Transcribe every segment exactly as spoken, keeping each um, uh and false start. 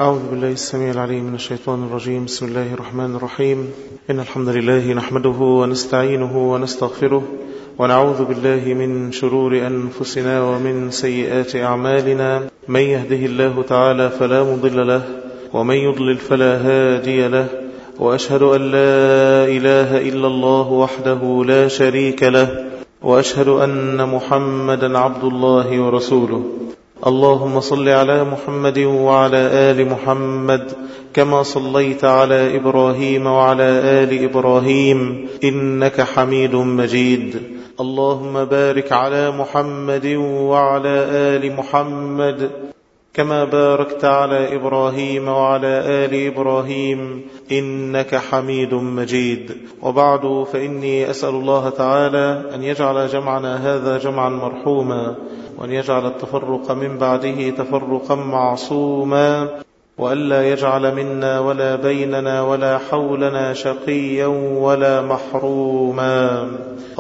أعوذ بالله السميع العليم من الشيطان الرجيم. بسم الله الرحمن الرحيم. إن الحمد لله نحمده ونستعينه ونستغفره ونعوذ بالله من شرور أنفسنا ومن سيئات أعمالنا. من يهده الله تعالى فلا مضل له ومن يضلل فلا هادي له، وأشهد أن لا إله إلا الله وحده لا شريك له، وأشهد أن محمدا عبد الله ورسوله. اللهم صل على محمد وعلى آل محمد كما صليت على إبراهيم وعلى آل إبراهيم إنك حميد مجيد. اللهم بارك على محمد وعلى آل محمد كما باركت على إبراهيم وعلى آل إبراهيم إنك حميد مجيد. وبعد، فإني أسأل الله تعالى أن يجعل جمعنا هذا جمعا مرحوما، وأن يجعل التفرق من بعده تفرقا معصوما، وألا يجعل منا ولا بيننا ولا حولنا شقيا ولا محروما.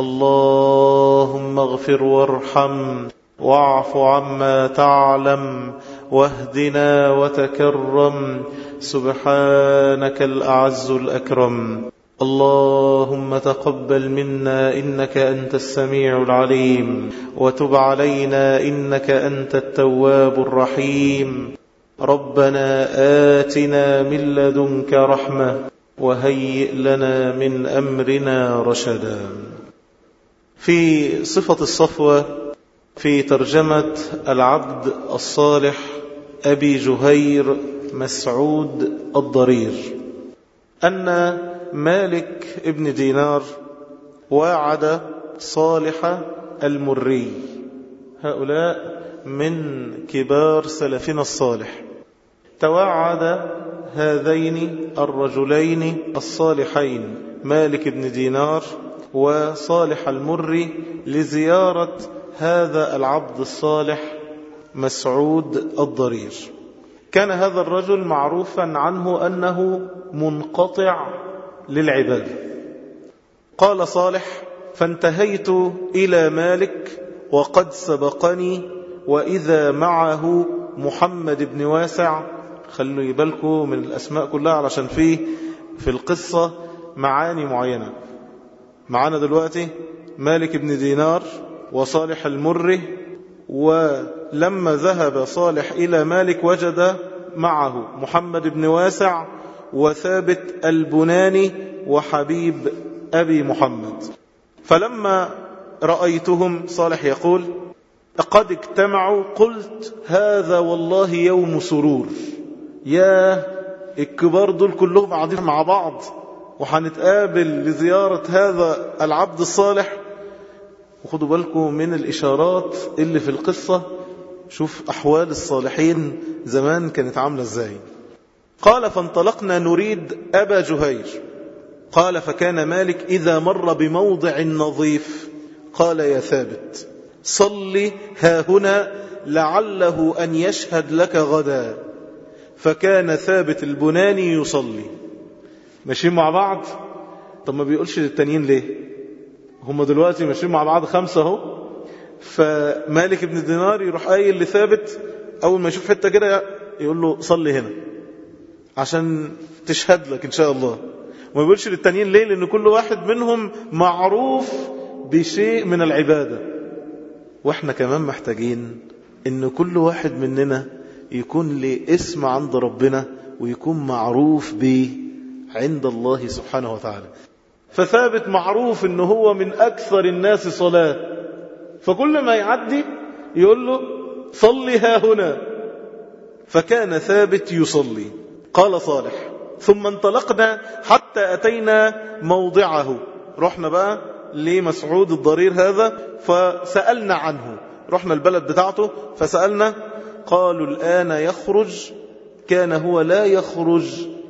اللهم اغفر وارحم واعف عما تعلم واهدنا وتكرم، سبحانك الأعز الأكرم. اللهم تقبل منا إنك أنت السميع العليم، وتب علينا إنك أنت التواب الرحيم. ربنا آتنا من لدنك رحمة وهيئ لنا من أمرنا رشدا. في صفة الصفوة في ترجمة العبد الصالح أبي جهير مسعود الضرير، أن مالك ابن دينار واعد صالح المري، هؤلاء من كبار سلفنا الصالح، توعد هذين الرجلين الصالحين مالك ابن دينار وصالح المري لزيارة هذا العبد الصالح مسعود الضرير. كان هذا الرجل معروفا عنه أنه منقطع للعبادة. قال صالح: فانتهيت إلى مالك وقد سبقني وإذا معه محمد بن واسع. خلوا يبالكوا من الأسماء كلها علشان فيه في القصة معاني معينة. معانا دلوقتي مالك بن دينار وصالح المري، ولما ذهب صالح إلى مالك وجد معه محمد بن واسع وثابت البناني وحبيب أبي محمد. فلما رأيتهم، صالح يقول: قد اجتمعوا، قلت هذا والله يوم سرور. يا الكبار دول كلهم قاعدين مع بعض وحنتقابل لزيارة هذا العبد الصالح. وخدوا بالكم من الإشارات اللي في القصة، شوف أحوال الصالحين زمان كانت عاملة ازاي. قال: فانطلقنا نريد أبا جهير. قال: فكان مالك إذا مر بموضع نظيف قال: يا ثابت صل ها هنا لعله أن يشهد لك غدا. فكان ثابت البناني يصلي. ماشيين مع بعض. طب ما بيقولش للتانيين ليه؟ هم دلوقتي ماشيين مع بعض خمسة اهو. فمالك بن دينار يروح قايل لثابت أول ما يشوف حتة كده يقول له: صلي هنا عشان تشهد لك إن شاء الله. وما بيقولش للتانيين ليه؟ لأن كل واحد منهم معروف بشيء من العبادة. وإحنا كمان محتاجين إن كل واحد مننا يكون له اسم عند ربنا ويكون معروف به عند الله سبحانه وتعالى. فثابت معروف إنه هو من أكثر الناس صلاة، فكل ما يعدي يقول له: صلي ها هنا. فكان ثابت يصلي. قال صالح: ثم انطلقنا حتى أتينا موضعه. رحنا بقى لمسعود الضرير هذا فسألنا عنه. رحنا البلد بتاعته فسألنا. قالوا: الآن يخرج. كان هو لا يخرج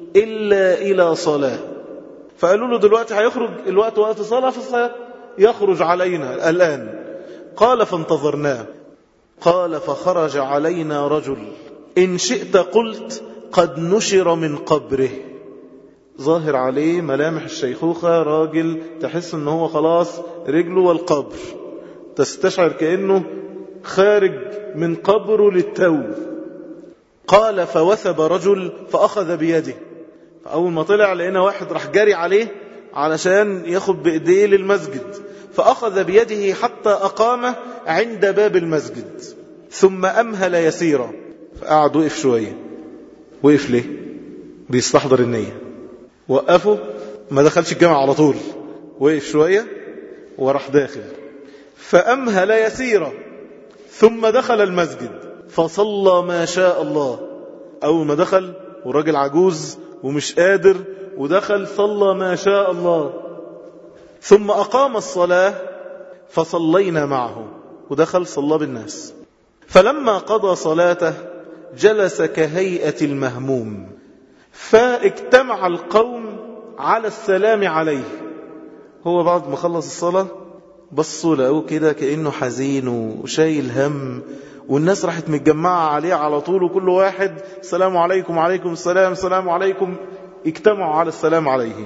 إلا إلى صلاة. فقالوا له: دلوقتي هيخرج الوقت وقت صلاة فسيخرج علينا الآن. قال: فانتظرناه. قال: فخرج علينا رجل إن شئت قلت قد نشر من قبره. ظاهر عليه ملامح الشيخوخة، راجل تحس انه هو خلاص رجله والقبر، تستشعر كأنه خارج من قبره للتو. قال فوثب رجل فأخذ بيده، فأول ما طلع لقينا واحد راح جاري عليه علشان ياخد بإيديه للمسجد، فأخذ بيده حتى أقامه عند باب المسجد ثم أمهل يسيرا. فقعد وقف شوية. وقف ليه؟ بيستحضر النية. وقفه، ما دخلش الجامع على طول، وقف شوية وراح داخل. فأمهل يسيرا ثم دخل المسجد فصلى ما شاء الله. أول ما دخل وراجل عجوز ومش قادر، ودخل صلى ما شاء الله. ثم أقام الصلاة فصلينا معه، ودخل صلى بالناس. فلما قضى صلاته جلس كهيئة المهموم، فاجتمع القوم على السلام عليه. هو بعد ما خلص الصلاة بصوا له كده كأنه حزين وشايل هم، والناس راحت متجمعة عليه على طول، وكل واحد السلام عليكم وعليكم السلام السلام عليكم، اجتمعوا على السلام عليه.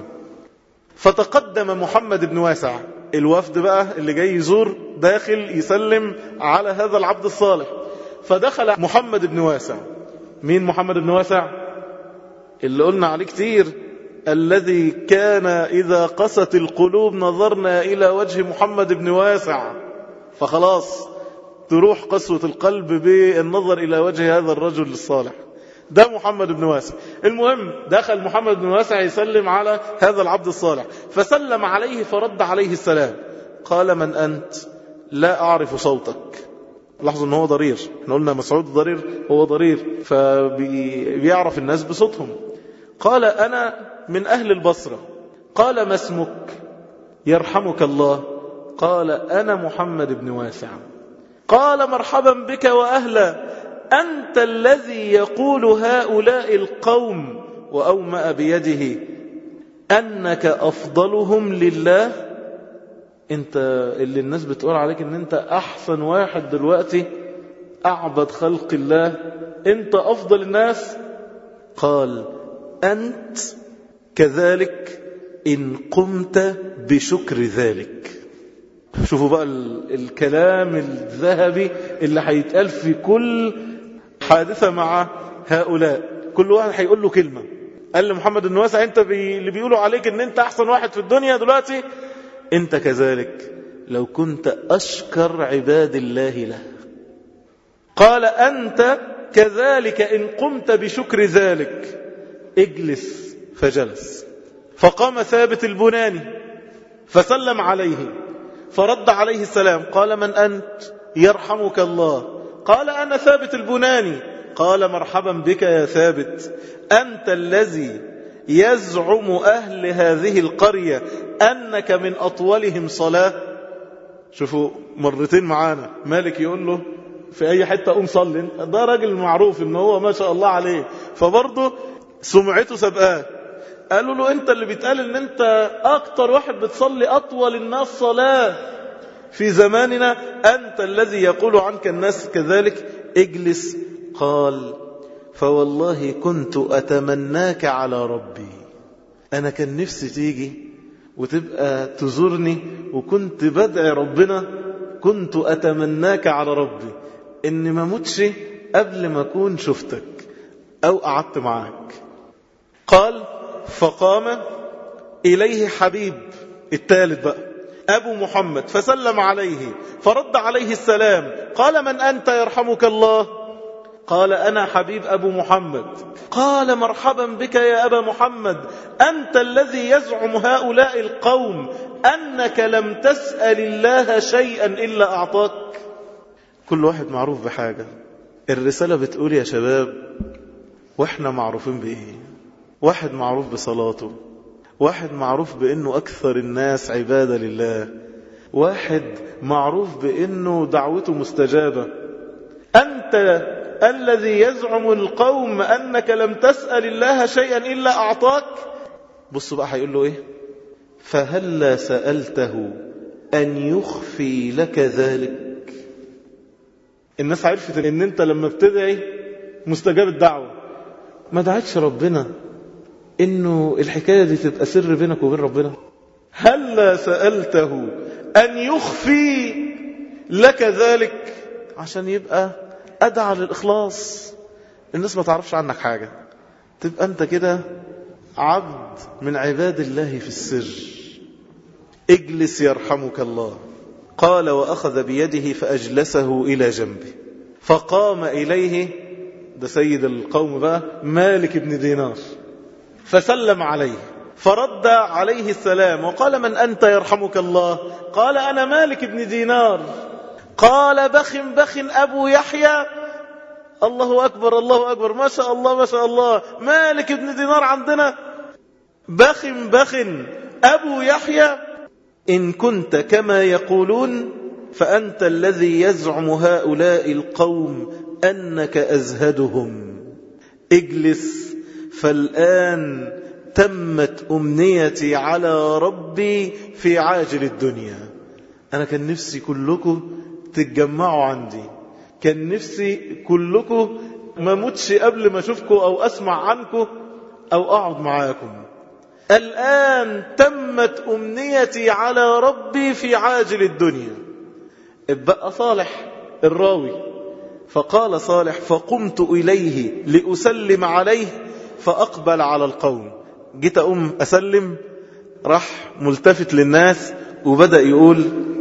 فتقدم محمد بن واسع، الوفد بقى اللي جاي يزور داخل يسلم على هذا العبد الصالح. فدخل محمد بن واسع. مين محمد بن واسع؟ اللي قلنا عليه كتير، الذي كان إذا قست القلوب نظرنا إلى وجه محمد بن واسع، فخلاص تروح قسوة القلب بالنظر إلى وجه هذا الرجل الصالح. ده محمد بن واسع. المهم دخل محمد بن واسع يسلم على هذا العبد الصالح، فسلم عليه فرد عليه السلام. قال من أنت؟ لا أعرف صوتك. لاحظوا أنه هو ضرير، احنا قلنا مسعود ضرير، هو ضرير فبيعرف الناس بصوتهم. قال أنا من أهل البصرة. قال ما اسمك؟ يرحمك الله. قال أنا محمد بن واسع. قال مرحبا بك وأهلا، أنت الذي يقول هؤلاء القوم وأومأ بيده أنك أفضلهم لله. أنت اللي الناس بتقول عليك أن أنت أحسن واحد دلوقتي، أعبد خلق الله، أنت أفضل الناس. قال أنت كذلك إن قمت بشكر ذلك. شوفوا بقى الكلام الذهبي اللي هيتقال في كل حادثة مع هؤلاء. كل واحد هيقول له كلمة. قال لمحمد بن واسع أنت بي اللي بيقولوا عليك أن أنت أحسن واحد في الدنيا دلوقتي، أنت كذلك لو كنت أشكر عباد الله له. قال أنت كذلك إن قمت بشكر ذلك، اجلس. فجلس. فقام ثابت البناني فسلم عليه فرد عليه السلام. قال من أنت؟ يرحمك الله. قال أنا ثابت البناني. قال مرحبا بك يا ثابت، أنت الذي يزعم أهل هذه القرية أنك من أطولهم صلاة. شوفوا مرتين معانا مالك يقول له في أي حتة قوم صلي، ده راجل معروف إنه هو ما شاء الله عليه، فبرضه سمعته سبقاه. قالوا له أنت اللي بيتقال إن أنت أكتر واحد بتصلي أطول الناس صلاة في زماننا، أنت الذي يقول عنك الناس كذلك، اجلس. قال فوالله كنت أتمناك على ربي. أنا كان نفسي تيجي وتبقى تزورني، وكنت بدعي ربنا، كنت أتمناك على ربي إني ما موتش قبل ما أكون شفتك أو قعدت معاك. قال فقام إليه حبيب الثالث بقى أبو محمد فسلم عليه فرد عليه السلام. قال من أنت يرحمك الله؟ قال أنا حبيب أبو محمد. قال مرحبا بك يا أبا محمد، أنت الذي يزعم هؤلاء القوم أنك لم تسأل الله شيئا إلا أعطاك. كل واحد معروف بحاجة. الرسالة بتقول يا شباب وإحنا معروفين بإيه؟ واحد معروف بصلاته، واحد معروف بأنه أكثر الناس عبادة لله، واحد معروف بأنه دعوته مستجابة. أنت الذي يزعم القوم أنك لم تسأل الله شيئا إلا أعطاك. بصوا بقى هيقول له إيه؟ فهلا سألته أن يخفي لك ذلك. الناس عرفت أن أنت لما بتدعي مستجاب الدعوة، ما دعتش ربنا إنه الحكاية دي تبقى سر بينك وبين ربنا. هلا سألته أن يخفي لك ذلك، عشان يبقى أدعى للإخلاص. الناس ما تعرفش عنك حاجة، تبقى أنت كده عبد من عباد الله في السر. اجلس يرحمك الله. قال وأخذ بيده فأجلسه إلى جنبه، فقام إليه، ده سيد القوم بقى، مالك بن دينار، فسلم عليه، فرد عليه السلام وقال من أنت يرحمك الله؟ قال أنا مالك بن دينار. قال بخ بخ أبو يحيى. الله أكبر الله أكبر، ما شاء الله ما شاء الله، مالك بن دينار عندنا، بخ بخ أبو يحيى. إن كنت كما يقولون فأنت الذي يزعم هؤلاء القوم أنك أزهدهم. اجلس، فالآن تمت أمنيتي على ربي في عاجل الدنيا. أنا كان نفسي كلكم تتجمعوا عندي، كان نفسي كلكم ما موتش قبل ما أشوفكم أو أسمع عنكم أو أقعد معاكم. الآن تمت أمنيتي على ربي في عاجل الدنيا. ابقى صالح الراوي. فقال صالح فقمت إليه لأسلم عليه فأقبل على القوم. جيت أم أسلم، راح ملتفت للناس وبدأ يقول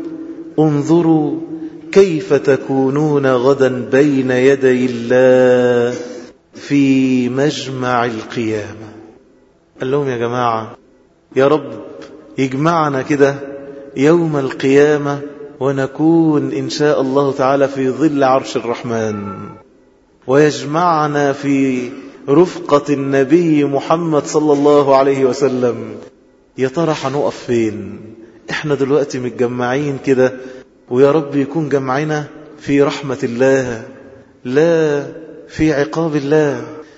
انظروا كيف تكونون غدا بين يدي الله في مجمع القيامة. قال لهم يا جماعة يا رب يجمعنا كده يوم القيامة ونكون إن شاء الله تعالى في ظل عرش الرحمن، ويجمعنا في رفقة النبي محمد صلى الله عليه وسلم. يا ترى هنقف فين؟ احنا دلوقتي متجمعين كده، ويا رب يكون جمعنا في رحمة الله لا في عقاب الله.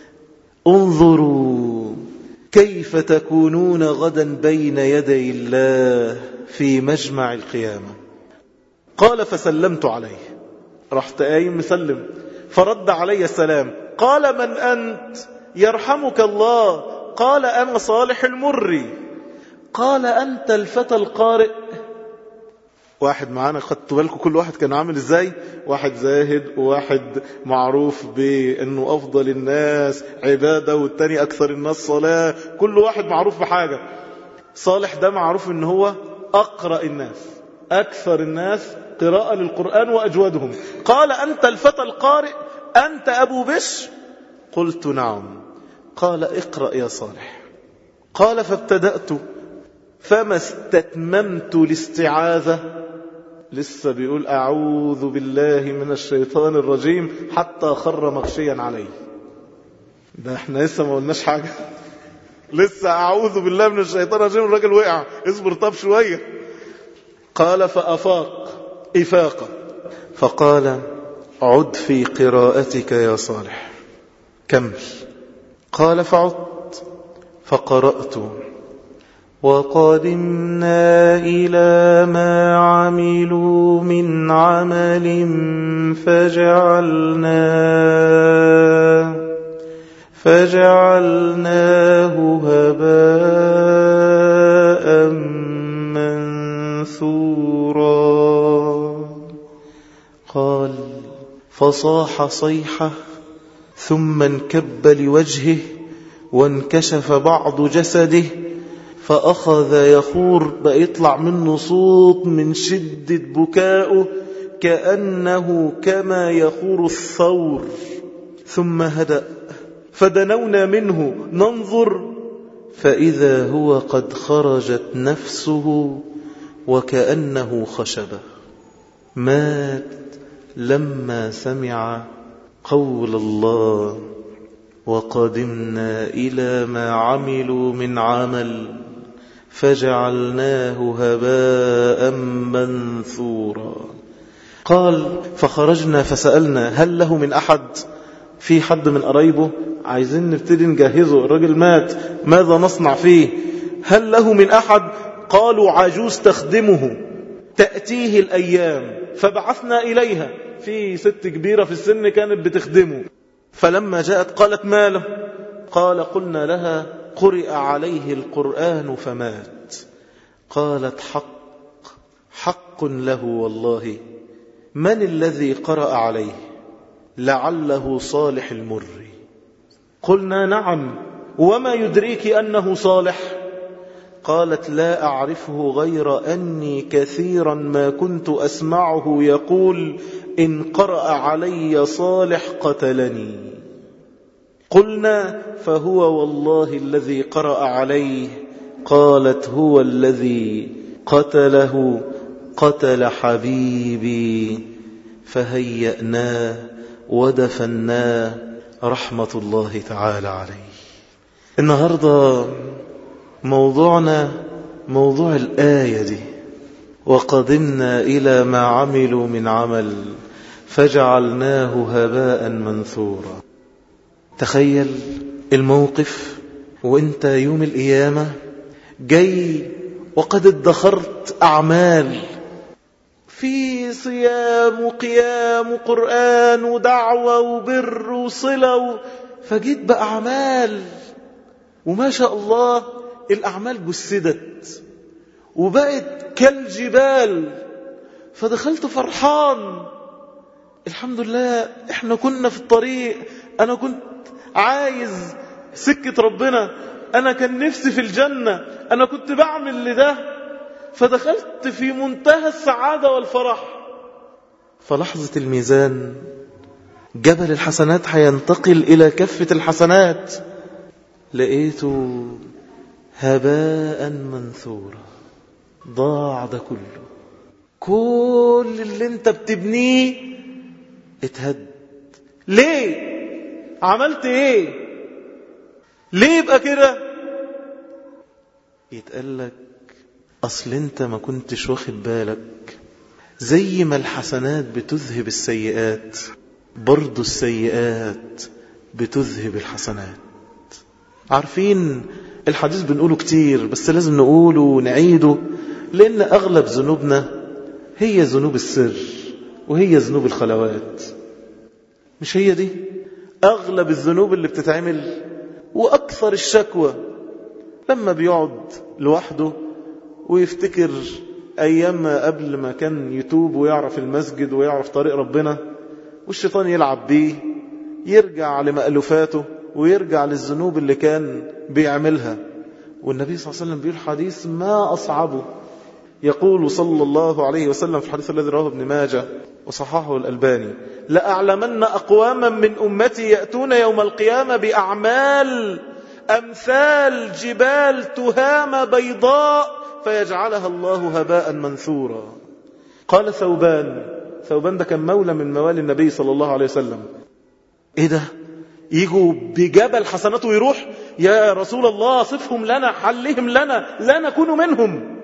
انظروا كيف تكونون غدا بين يدي الله في مجمع القيامة. قال فسلمت عليه، رحت قايم مسلم، فرد علي السلام. قال من أنت؟ يرحمك الله. قال أنا صالح المري. قال أنت الفتى القارئ؟ واحد معانا، خدتوا بالكم كل واحد كان عامل ازاي؟ واحد زاهد، وواحد معروف بأنه أفضل الناس عبادة، والتاني أكثر الناس صلاة، كل واحد معروف بحاجة. صالح ده معروف أنه هو أقرأ الناس، أكثر الناس قراءة للقرآن وأجودهم. قال أنت الفتى القارئ؟ أنت أبو بشر؟ قلت نعم. قال اقرأ يا صالح. قال فابتدأت فما استتممت الاستعاذة، لسه بيقول أعوذ بالله من الشيطان الرجيم حتى خر مغشيا عليه. ده احنا لسه ما قلناش حاجة، لسه أعوذ بالله من الشيطان الرجيم الراجل وقع. اصبر طب شوية. قال فأفاق إفاقة، فقال عد في قراءتك يا صالح، كمل. قال فعدت فقرأت وقدمنا إلى ما عملوا من عمل فجعلناه فجعلناه هباء منثورا. قال فصاح صيحة ثم انكب لوجهه وانكشف بعض جسده، فأخذ يخور، بقى يطلع منه صوت من شدة بكائه كأنه كما يخور الثور. ثم هدأ، فدنونا منه ننظر فإذا هو قد خرجت نفسه وكأنه خشبة. مات لما سمع قول الله وقدمنا إلى ما عملوا من عمل فجعلناه هباء منثورا. قال فخرجنا فسألنا هل له من أحد؟ في حد من قرايبه؟ عايزين نبتدي نجهزه، الرجل مات، ماذا نصنع فيه؟ هل له من أحد؟ قالوا عجوز تخدمه تأتيه الأيام، فبعثنا إليها. في ست كبيرة في السن كانت بتخدمه، فلما جاءت قالت ما له؟ قال قلنا لها قرئ عليه القرآن فمات. قالت حق حق له والله. من الذي قرأ عليه؟ لعله صالح المري. قلنا نعم، وما يدريك أنه صالح؟ قالت لا أعرفه غير أني كثيرا ما كنت أسمعه يقول إن قرأ علي صالح قتلني. قلنا فهو والله الذي قرأ عليه. قالت هو الذي قتله قتل حبيبي. فهيأناه ودفناه رحمة الله تعالى عليه. النهاردة موضوعنا موضوع الآية دي، وقدمنا إلى ما عملوا من عمل فجعلناه هباء منثورا. تخيل الموقف وانت يوم القيامة جاي وقد ادخرت أعمال في صيام وقيام وقرآن ودعوة وبر وصلة، فجيت بأعمال وما شاء الله الأعمال جسدت وبقت كالجبال، فدخلت فرحان الحمد لله. احنا كنا في الطريق، أنا كنت عايز سكة ربنا، أنا كان نفسي في الجنة، أنا كنت بعمل لده، فدخلت في منتهى السعادة والفرح. فلحظة الميزان جبل الحسنات هينتقل إلى كفة الحسنات، لقيته هباء منثورا، ضاع ده كله. كل اللي انت بتبنيه اتهد. ليه؟ عملت ايه؟ ليه يبقى كده؟ يتقالك اصل انت ما كنتش واخد بالك. زي ما الحسنات بتذهب السيئات، برضو السيئات بتذهب الحسنات. عارفين الحديث بنقوله كتير، بس لازم نقوله ونعيده، لأن أغلب ذنوبنا هي ذنوب السر وهي ذنوب الخلوات. مش هي دي أغلب الذنوب اللي بتتعمل؟ وأكثر الشكوى لما بيقعد لوحده ويفتكر أيام ما قبل ما كان يتوب ويعرف المسجد ويعرف طريق ربنا، والشيطان يلعب بيه، يرجع لمألوفاته ويرجع للذنوب اللي كان بيعملها. والنبي صلى الله عليه وسلم بيقول حديث ما أصعبه، يقول صلى الله عليه وسلم في الحديث الذي رواه ابن ماجه وصححه الألباني: لأعلمن أقواما من أمتي يأتون يوم القيامة بأعمال أمثال جبال تهامة بيضاء فيجعلها الله هباء منثورا. قال ثوبان، ثوبان ده كان مولى من موالي النبي صلى الله عليه وسلم: ايه ده؟ يجوا بجبل حسناته ويروح؟ يا رسول الله صفهم لنا، حلهم لنا، لا نكون منهم.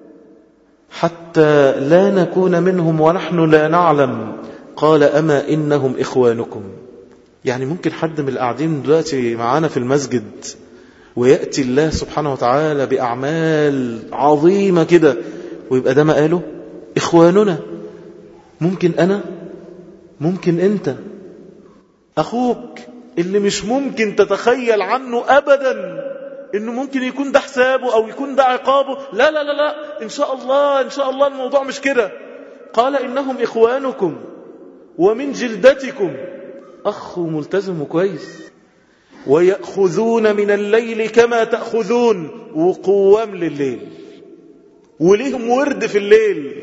حتى لا نكون منهم ونحن لا نعلم. قال أما إنهم إخوانكم. يعني ممكن حد من القاعدين دلوقتي معانا في المسجد ويأتي الله سبحانه وتعالى بأعمال عظيمة كده ويبقى ده ما قاله إخواننا. ممكن أنا، ممكن أنت، أخوك اللي مش ممكن تتخيل عنه أبدا إنه ممكن يكون ده حسابه أو يكون ده عقابه. لا لا لا لا، إن شاء الله إن شاء الله الموضوع مش كده. قال إنهم إخوانكم ومن جلدتكم، أخ ملتزم كويس، ويأخذون من الليل كما تأخذون، وقوام لليل وليهم ورد في الليل،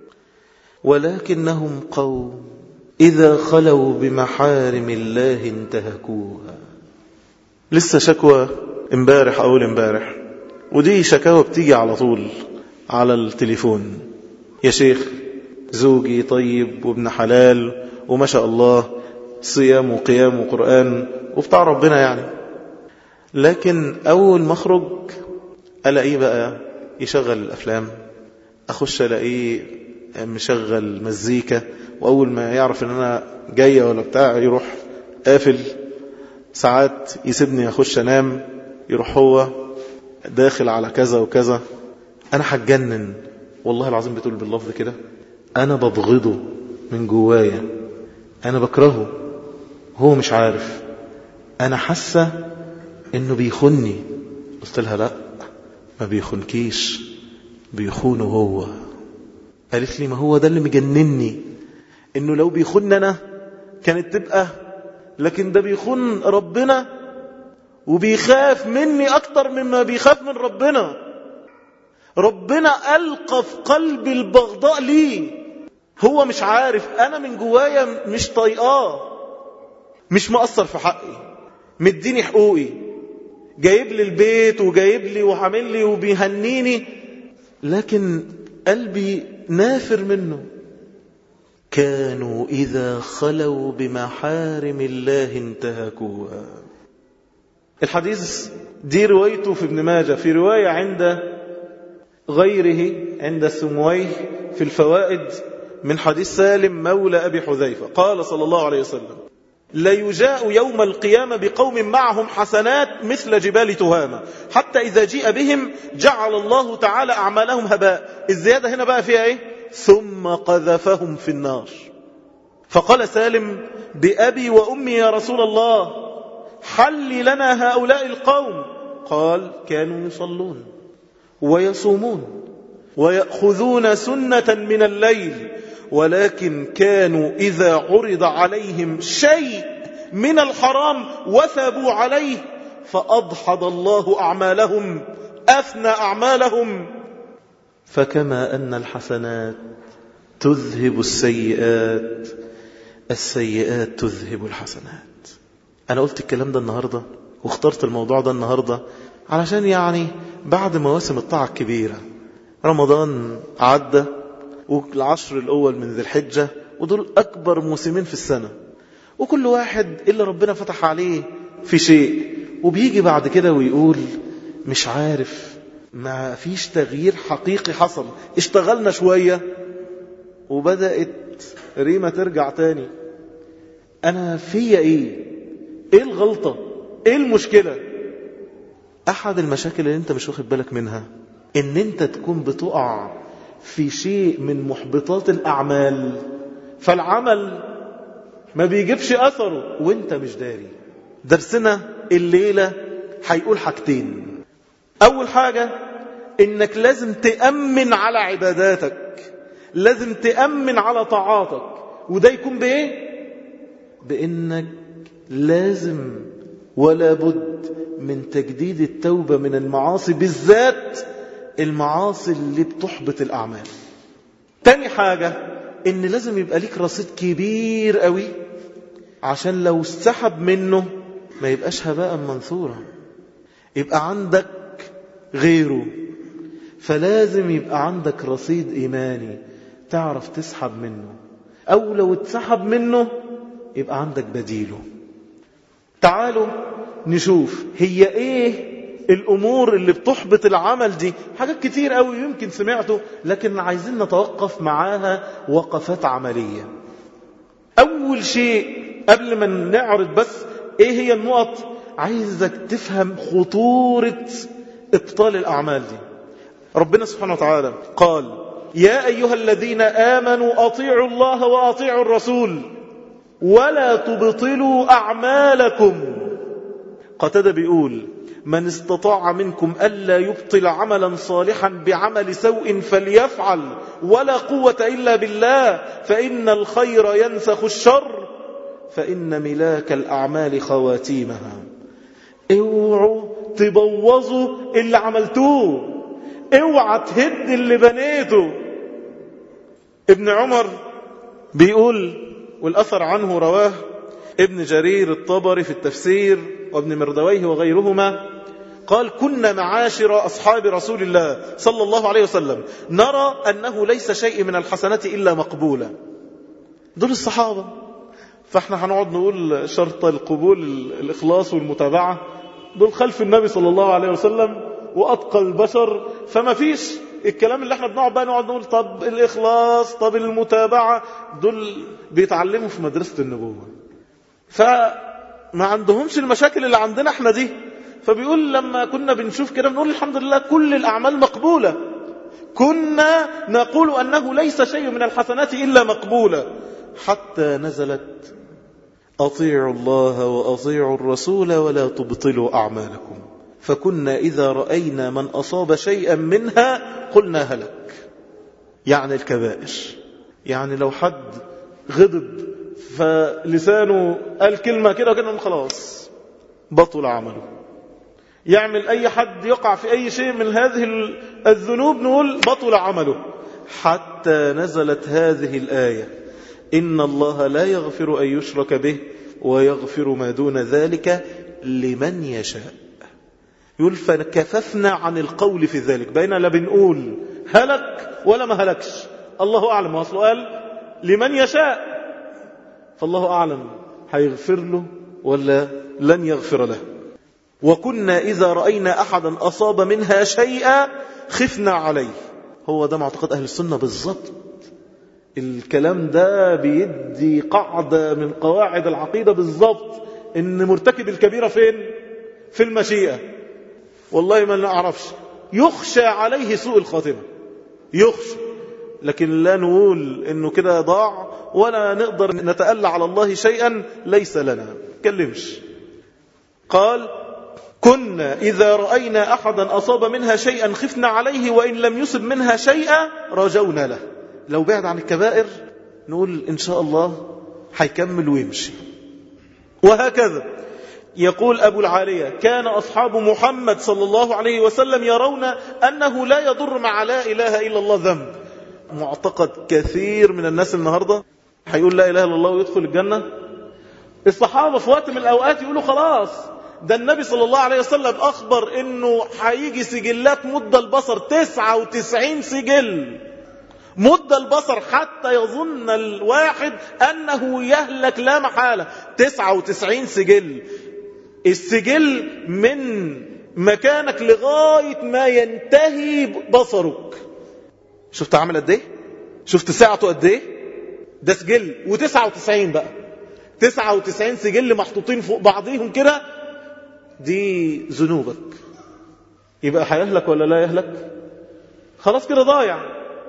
ولكنهم قوم إذا خلوا بمحارم الله انتهكوها. لسه شكوى امبارح أول امبارح، ودي شكاوى بتيجي على طول على التليفون: يا شيخ زوجي طيب وابن حلال وما شاء الله صيام وقيام وقرآن وبتاع ربنا يعني، لكن أول ما أخرج ألاقيه بقى يشغل الأفلام، أخش ألاقيه مشغل مزيكا، وأول ما يعرف أن أنا جاية ولا بتاع يروح قافل. ساعات يسيبني أخش أنام، يروح هو داخل على كذا وكذا. أنا هتجنن والله العظيم، بتقول باللفظ كده، أنا ببغضه من جوايا، أنا بكرهه، هو مش عارف، أنا حاسة إنه بيخوني. قلت لها لا، ما بيخونكيش، بيخونه هو. قالت لي ما هو ده اللي مجنني، إنه لو بيخون أنا كانت تبقى، لكن ده بيخون ربنا وبيخاف مني أكتر مما بيخاف من ربنا. ربنا ألقى في قلبي البغضاء لي، هو مش عارف أنا من جوايا مش طايقاه، مش مقصر في حقي، مديني حقوقي، جايب لي البيت وجايب لي وعامل لي وبيهنيني، لكن قلبي نافر منه. كانوا إذا خلوا بمحارم الله انتهكوها. الحديث دي روايته في ابن ماجه، في رواية عند غيره عند السمويه في الفوائد من حديث سالم مولى أبي حذيفة قال صلى الله عليه وسلم: لا يجاء يوم القيامة بقوم معهم حسنات مثل جبال تهامة، حتى إذا جيء بهم جعل الله تعالى أعمالهم هباء. الزيادة هنا بقى فيها إيه؟ ثم قذفهم في النار. فقال سالم: بأبي وأمي يا رسول الله، حل لنا هؤلاء القوم. قال: كانوا يصلون ويصومون ويأخذون سنة من الليل، ولكن كانوا إذا عرض عليهم شيء من الحرام وثبوا عليه فأضحض الله أعمالهم، أفنى أعمالهم. فكما أن الحسنات تذهب السيئات، السيئات تذهب الحسنات. أنا قلت الكلام ده النهاردة واخترت الموضوع ده النهاردة علشان يعني بعد مواسم الطاعة الكبيرة، رمضان عدى والعشر الأول من ذي الحجة، ودول أكبر موسمين في السنة، وكل واحد إلا ربنا فتح عليه في شيء، وبيجي بعد كده ويقول مش عارف، ما فيش تغيير حقيقي حصل. اشتغلنا شوية وبدأت ريمة ترجع تاني. أنا فيا إيه؟ إيه الغلطة؟ إيه المشكلة؟ أحد المشاكل اللي أنت مش واخد بالك منها إن أنت تكون بتقع في شيء من محبطات الأعمال، فالعمل ما بيجيبش أثره وانت مش داري. درسنا الليلة هيقول حاجتين. أول حاجة إنك لازم تأمن على عباداتك، لازم تأمن على طاعاتك، وده يكون بإيه؟ بإنك لازم ولا بد من تجديد التوبة من المعاصي، بالذات المعاصي اللي بتحبط الأعمال. تاني حاجة إن لازم يبقى ليك رصيد كبير قوي، عشان لو استحب منه ما يبقاش هباء منثورا، يبقى عندك غيره. فلازم يبقى عندك رصيد إيماني تعرف تسحب منه، أو لو اتسحب منه يبقى عندك بديله. تعالوا نشوف هي إيه الأمور اللي بتحبط العمل دي. حاجات كتير قوي يمكن سمعته، لكن عايزين نتوقف معاها وقفات عملية. أول شيء قبل ما نعرض بس إيه هي النقط، عايزك تفهم خطورة إبطال الأعمال دي. ربنا سبحانه وتعالى قال: يا أيها الذين آمنوا أطيعوا الله وأطيعوا الرسول ولا تبطلوا أعمالكم. قتادة بيقول: من استطاع منكم ألا يبطل عملا صالحا بعمل سوء فليفعل، ولا قوة إلا بالله، فإن الخير ينسخ الشر، فإن ملاك الأعمال خواتيمها. اوعوا تبوظوا اللي عملتوه، اوعى تهد اللي بنيته. ابن عمر بيقول، والأثر عنه رواه ابن جرير الطبري في التفسير وابن مردويه وغيرهما، قال: كنا معاشر أصحاب رسول الله صلى الله عليه وسلم نرى أنه ليس شيء من الحسنات إلا مقبولة. دول الصحابة، فاحنا هنقعد نقول شرط القبول الإخلاص والمتابعة، دول خلف النبي صلى الله عليه وسلم وأتقى البشر، فما فيش الكلام اللي احنا بنقعد بقى نقعد نقول طب الإخلاص طب المتابعة، دول بيتعلموا في مدرسة النبوة، فما عندهمش المشاكل اللي عندنا احنا دي. فبيقول لما كنا بنشوف كده بنقول الحمد لله كل الأعمال مقبولة، كنا نقول أنه ليس شيء من الحسنات إلا مقبولة، حتى نزلت: أطيعوا الله وأطيعوا الرسول ولا تبطلوا أعمالكم. فكنا إذا رأينا من أصاب شيئا منها قلنا هلك، يعني الكبائر. يعني لو حد غضب فلسانه قال كلمة كده وكده خلاص بطل عمله. يعمل أي حد يقع في أي شيء من هذه الذنوب نقول بطل عمله. حتى نزلت هذه الآية: إن الله لا يغفر أن يشرك به ويغفر ما دون ذلك لمن يشاء. يقول فكففنا عن القول في ذلك، بين لا بنقول هلك ولا ما هلكش، الله أعلم. وأصله قال لمن يشاء، فالله أعلم هيغفر له ولا لن يغفر له. وكنا إذا رأينا أحدا أصاب منها شيئا خفنا عليه. هو ده معتقد أهل السنة بالضبط. الكلام ده بيدي قاعدة من قواعد العقيدة بالضبط، إن مرتكب الكبيرة فين؟ في المشيئة. والله ما نعرفش، يخشى عليه سوء الخاتمة، يخشى، لكن لا نقول إنه كده ضاع ولا نقدر نتألى على الله شيئا ليس لنا. كلمش. قال كنا إذا رأينا أحدا أصاب منها شيئا خفنا عليه وإن لم يصب منها شيئا رجونا له. لو بعد عن الكبائر نقول إن شاء الله هيكمل ويمشي. وهكذا يقول أبو العالية: كان أصحاب محمد صلى الله عليه وسلم يرون أنه لا يضر مع لا إله إلا الله ذنب. معتقد كثير من الناس النهاردة هيقول لا إله إلا الله ويدخل الجنة. الصحابة في وقت من الأوقات يقولوا خلاص، ده النبي صلى الله عليه وسلم أخبر إنه هيجي سجلات مد البصر تسعة وتسعين سجل، مد البصر حتى يظن الواحد أنه يهلك لا محالة. تسعة وتسعين سجل، السجل من مكانك لغاية ما ينتهي بصرك. شفت عمل قد ايه؟ شفت ساعته قد ايه؟ ده سجل. وتسعة وتسعين بقى، تسعة وتسعين سجل محطوطين فوق بعضيهم كده، دي ذنوبك. يبقى هيهلك ولا لا يهلك؟ خلاص كده ضايع.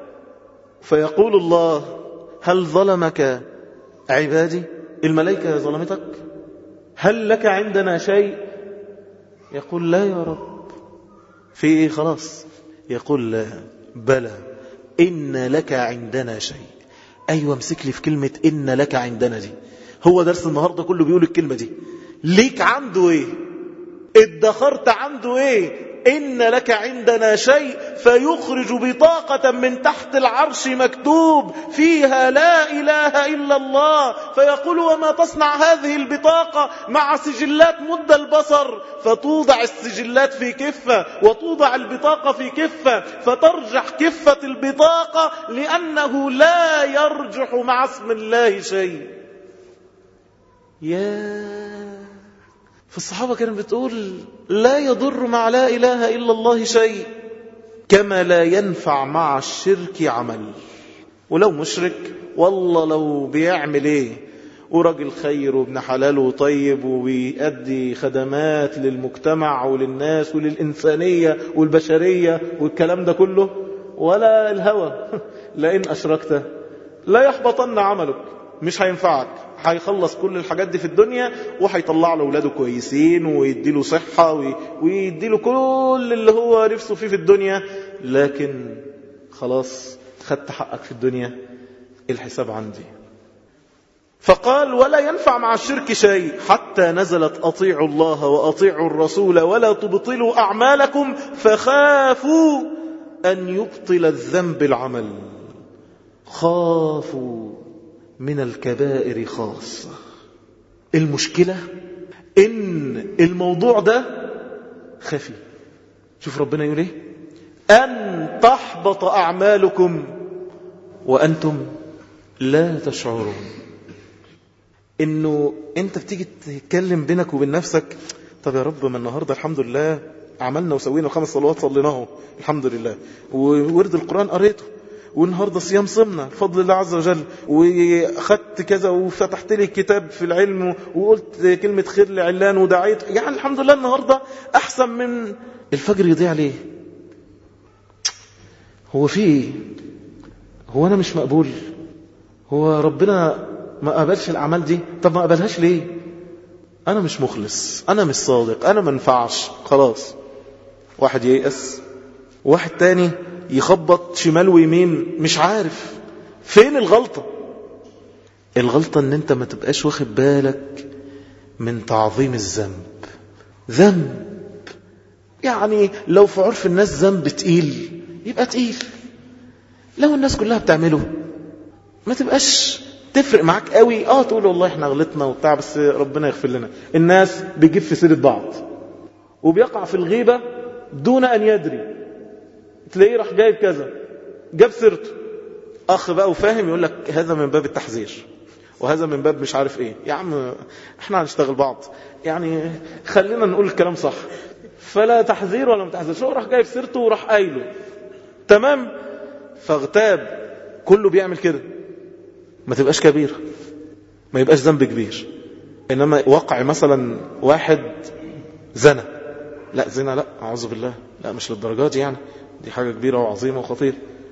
فيقول الله: هل ظلمك عبادي؟ الملائكة ظلمتك؟ هل لك عندنا شيء؟ يقول لا يا رب. في ايه؟ خلاص. يقول لا، بلى، إن لك عندنا شيء. أيوة، امسك لي في كلمة إن لك عندنا دي. هو درس النهاردة كله بيقول الكلمة دي. ليك عنده ايه؟ ادخرت عنده ايه؟ إن لك عندنا شيء، فيخرج بطاقة من تحت العرش مكتوب فيها لا إله إلا الله. فيقول: وما تصنع هذه البطاقة مع سجلات مد البصر؟ فتوضع السجلات في كفة وتوضع البطاقة في كفة، فترجح كفة البطاقة لأنه لا يرجح مع اسم الله شيء. يا فالصحابة كانت بتقول لا يضر مع لا إله إلا الله شيء، كما لا ينفع مع الشرك عمل. ولو مشرك والله لو بيعمل ايه وراجل خير وابن حلال وطيب وبيأدي خدمات للمجتمع وللناس وللإنسانية والبشرية والكلام ده كله، ولا الهوى لئن أشركت لا يحبطن عملك، مش هينفعك. هيخلص كل الحاجات دي في الدنيا وهيطلع له اولاده كويسين ويديله صحة ويديله كل اللي هو نفسه فيه في الدنيا، لكن خلاص خدت حقك في الدنيا، الحساب عندي. فقال: ولا ينفع مع الشرك شيء، حتى نزلت أطيعوا الله وأطيعوا الرسول ولا تبطلوا أعمالكم فخافوا أن يبطل الذنب العمل. خافوا من الكبائر خاصة. المشكلة إن الموضوع ده خفي. شوف ربنا يقول ايه: أن تحبط أعمالكم وأنتم لا تشعرون. إنه أنت بتيجي تتكلم بينك وبين نفسك: طب يا رب، ما النهاردة الحمد لله عملنا وسوينا خمس صلوات صليناه الحمد لله، وورد القرآن قريته، والنهاردة صيام صمنا بفضل الله عز وجل، وأخذت كذا وفتحت لي كتاب في العلم وقلت كلمة خير لعلان ودعيت، يعني الحمد لله النهاردة أحسن من الفجر يضيع ليه؟ هو في ايه؟ هو أنا مش مقبول؟ هو ربنا ما قبلش الأعمال دي؟ طب ما قبلهاش ليه؟ أنا مش مخلص، أنا مش صادق، أنا منفعش. خلاص، واحد ييأس، واحد تاني يخبط شمال ويمين مش عارف فين الغلطة. الغلطة ان انت ما تبقاش واخد بالك من تعظيم الذنب. ذنب يعني لو في عرف الناس ذنب تقيل يبقى تقيل، لو الناس كلها بتعمله ما تبقاش تفرق معاك قوي. اه تقول والله احنا غلطنا وبتاع بس ربنا يغفر لنا. الناس بيجيب في سيرة بعض وبيقع في الغيبة دون ان يدري، تلاقيه راح جايب كذا جاب سيرته، اخ بقى وفاهم يقول لك هذا من باب التحذير وهذا من باب مش عارف ايه. يا عم احنا هنشتغل بعض يعني، خلينا نقول الكلام صح، فلا تحذير ولا متحذير. شو راح جايب سيرته وراح قايله تمام، فاغتاب. كله بيعمل كده، ما تبقاش كبيرة، ما يبقاش ذنب كبير. انما وقع مثلا واحد زنا، لا زنا لا اعوذ بالله، لا مش للدرجات يعني، دي حاجة كبيرة وعظيمة وخطيرة.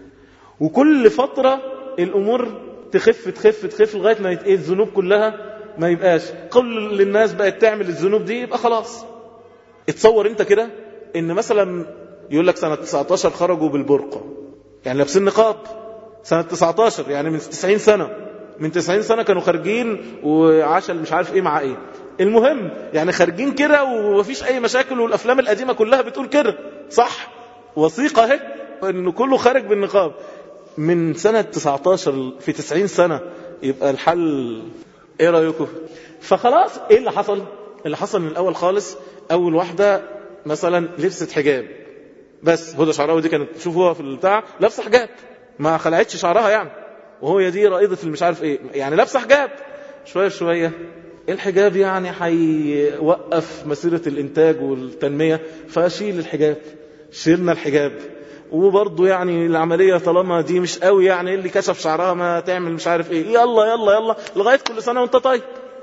وكل فترة الامور تخف تخف تخف لغاية ما ايه الذنوب كلها ما يبقاش. كل الناس بقت تعمل الذنوب دي يبقى خلاص. اتصور انت كده ان مثلا يقول لك سنة تسعتاشر خرجوا بالبرقع، يعني لابسين نقاب. سنة تسعتاشر يعني من تسعين سنة، من تسعين سنة كانوا خارجين وعشل مش عارف ايه مع ايه. المهم يعني خارجين كده ومفيش اي مشاكل، والافلام القديمة كلها بتقول كده صح، وثيقة اهي انه كله خارج بالنقاب. من سنة تسعتاشر في تسعين سنة يبقى الحل ايه رأيكم؟ فخلاص ايه اللي حصل؟ اللي حصل من الاول خالص، اول واحدة مثلا لبست حجاب بس، هدى شعراوي دي كانت تشوفوها في البتاع لابسه حجاب ما خلعتش شعرها يعني، وهو دي رائدة المش عارف ايه يعني لابسه حجاب. شوية شوية الحجاب يعني هيوقف مسيرة الانتاج والتنمية، فاشيل الحجاب. شيلنا الحجاب، وبرضه يعني العملية طالما دي مش قوي يعني اللي كشف شعرها ما تعمل مش عارف ايه، يلا يلا يلا لغاية كل سنة وانت طيب.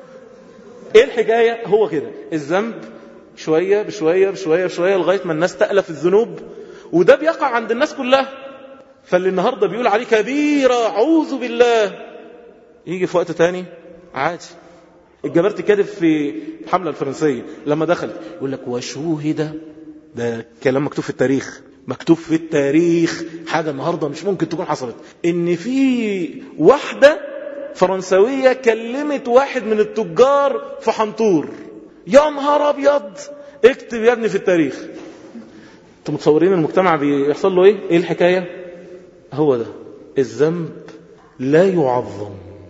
ايه الحكاية؟ هو كده الذنب شوية بشوية بشوية بشوية لغاية ما الناس تألف الذنوب، وده بيقع عند الناس كلها. فاللي النهاردة بيقول عليه كبيرة اعوذ بالله، يجي في وقت تاني عادي. الجبرتي كاتب في الحملة الفرنسية لما دخل يقول لك وشوهد، ده كلام مكتوب في التاريخ، مكتوب في التاريخ حاجة النهاردة مش ممكن تكون حصلت، ان في واحدة فرنسوية كلمت واحد من التجار في حنطور. يا نهار ابيض، اكتب يا ابني في التاريخ. انتم متصورين المجتمع بيحصل له ايه؟ ايه الحكاية؟ هو ده الذنب لا يعظم،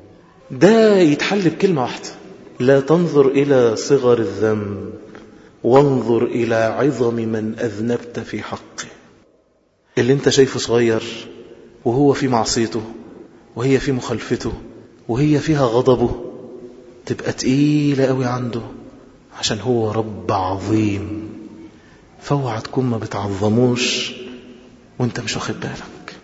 ده يتحل بكلمة واحدة: لا تنظر إلى صغر الذنب وانظر إلى عظم من أذنبت في حقه. اللي انت شايفه صغير وهو في معصيته وهي في مخالفته وهي فيها غضبه تبقى تقيلة قوي عنده، عشان هو رب عظيم. فاوعى تكون ما بتعظموش وانت مش واخد بالك.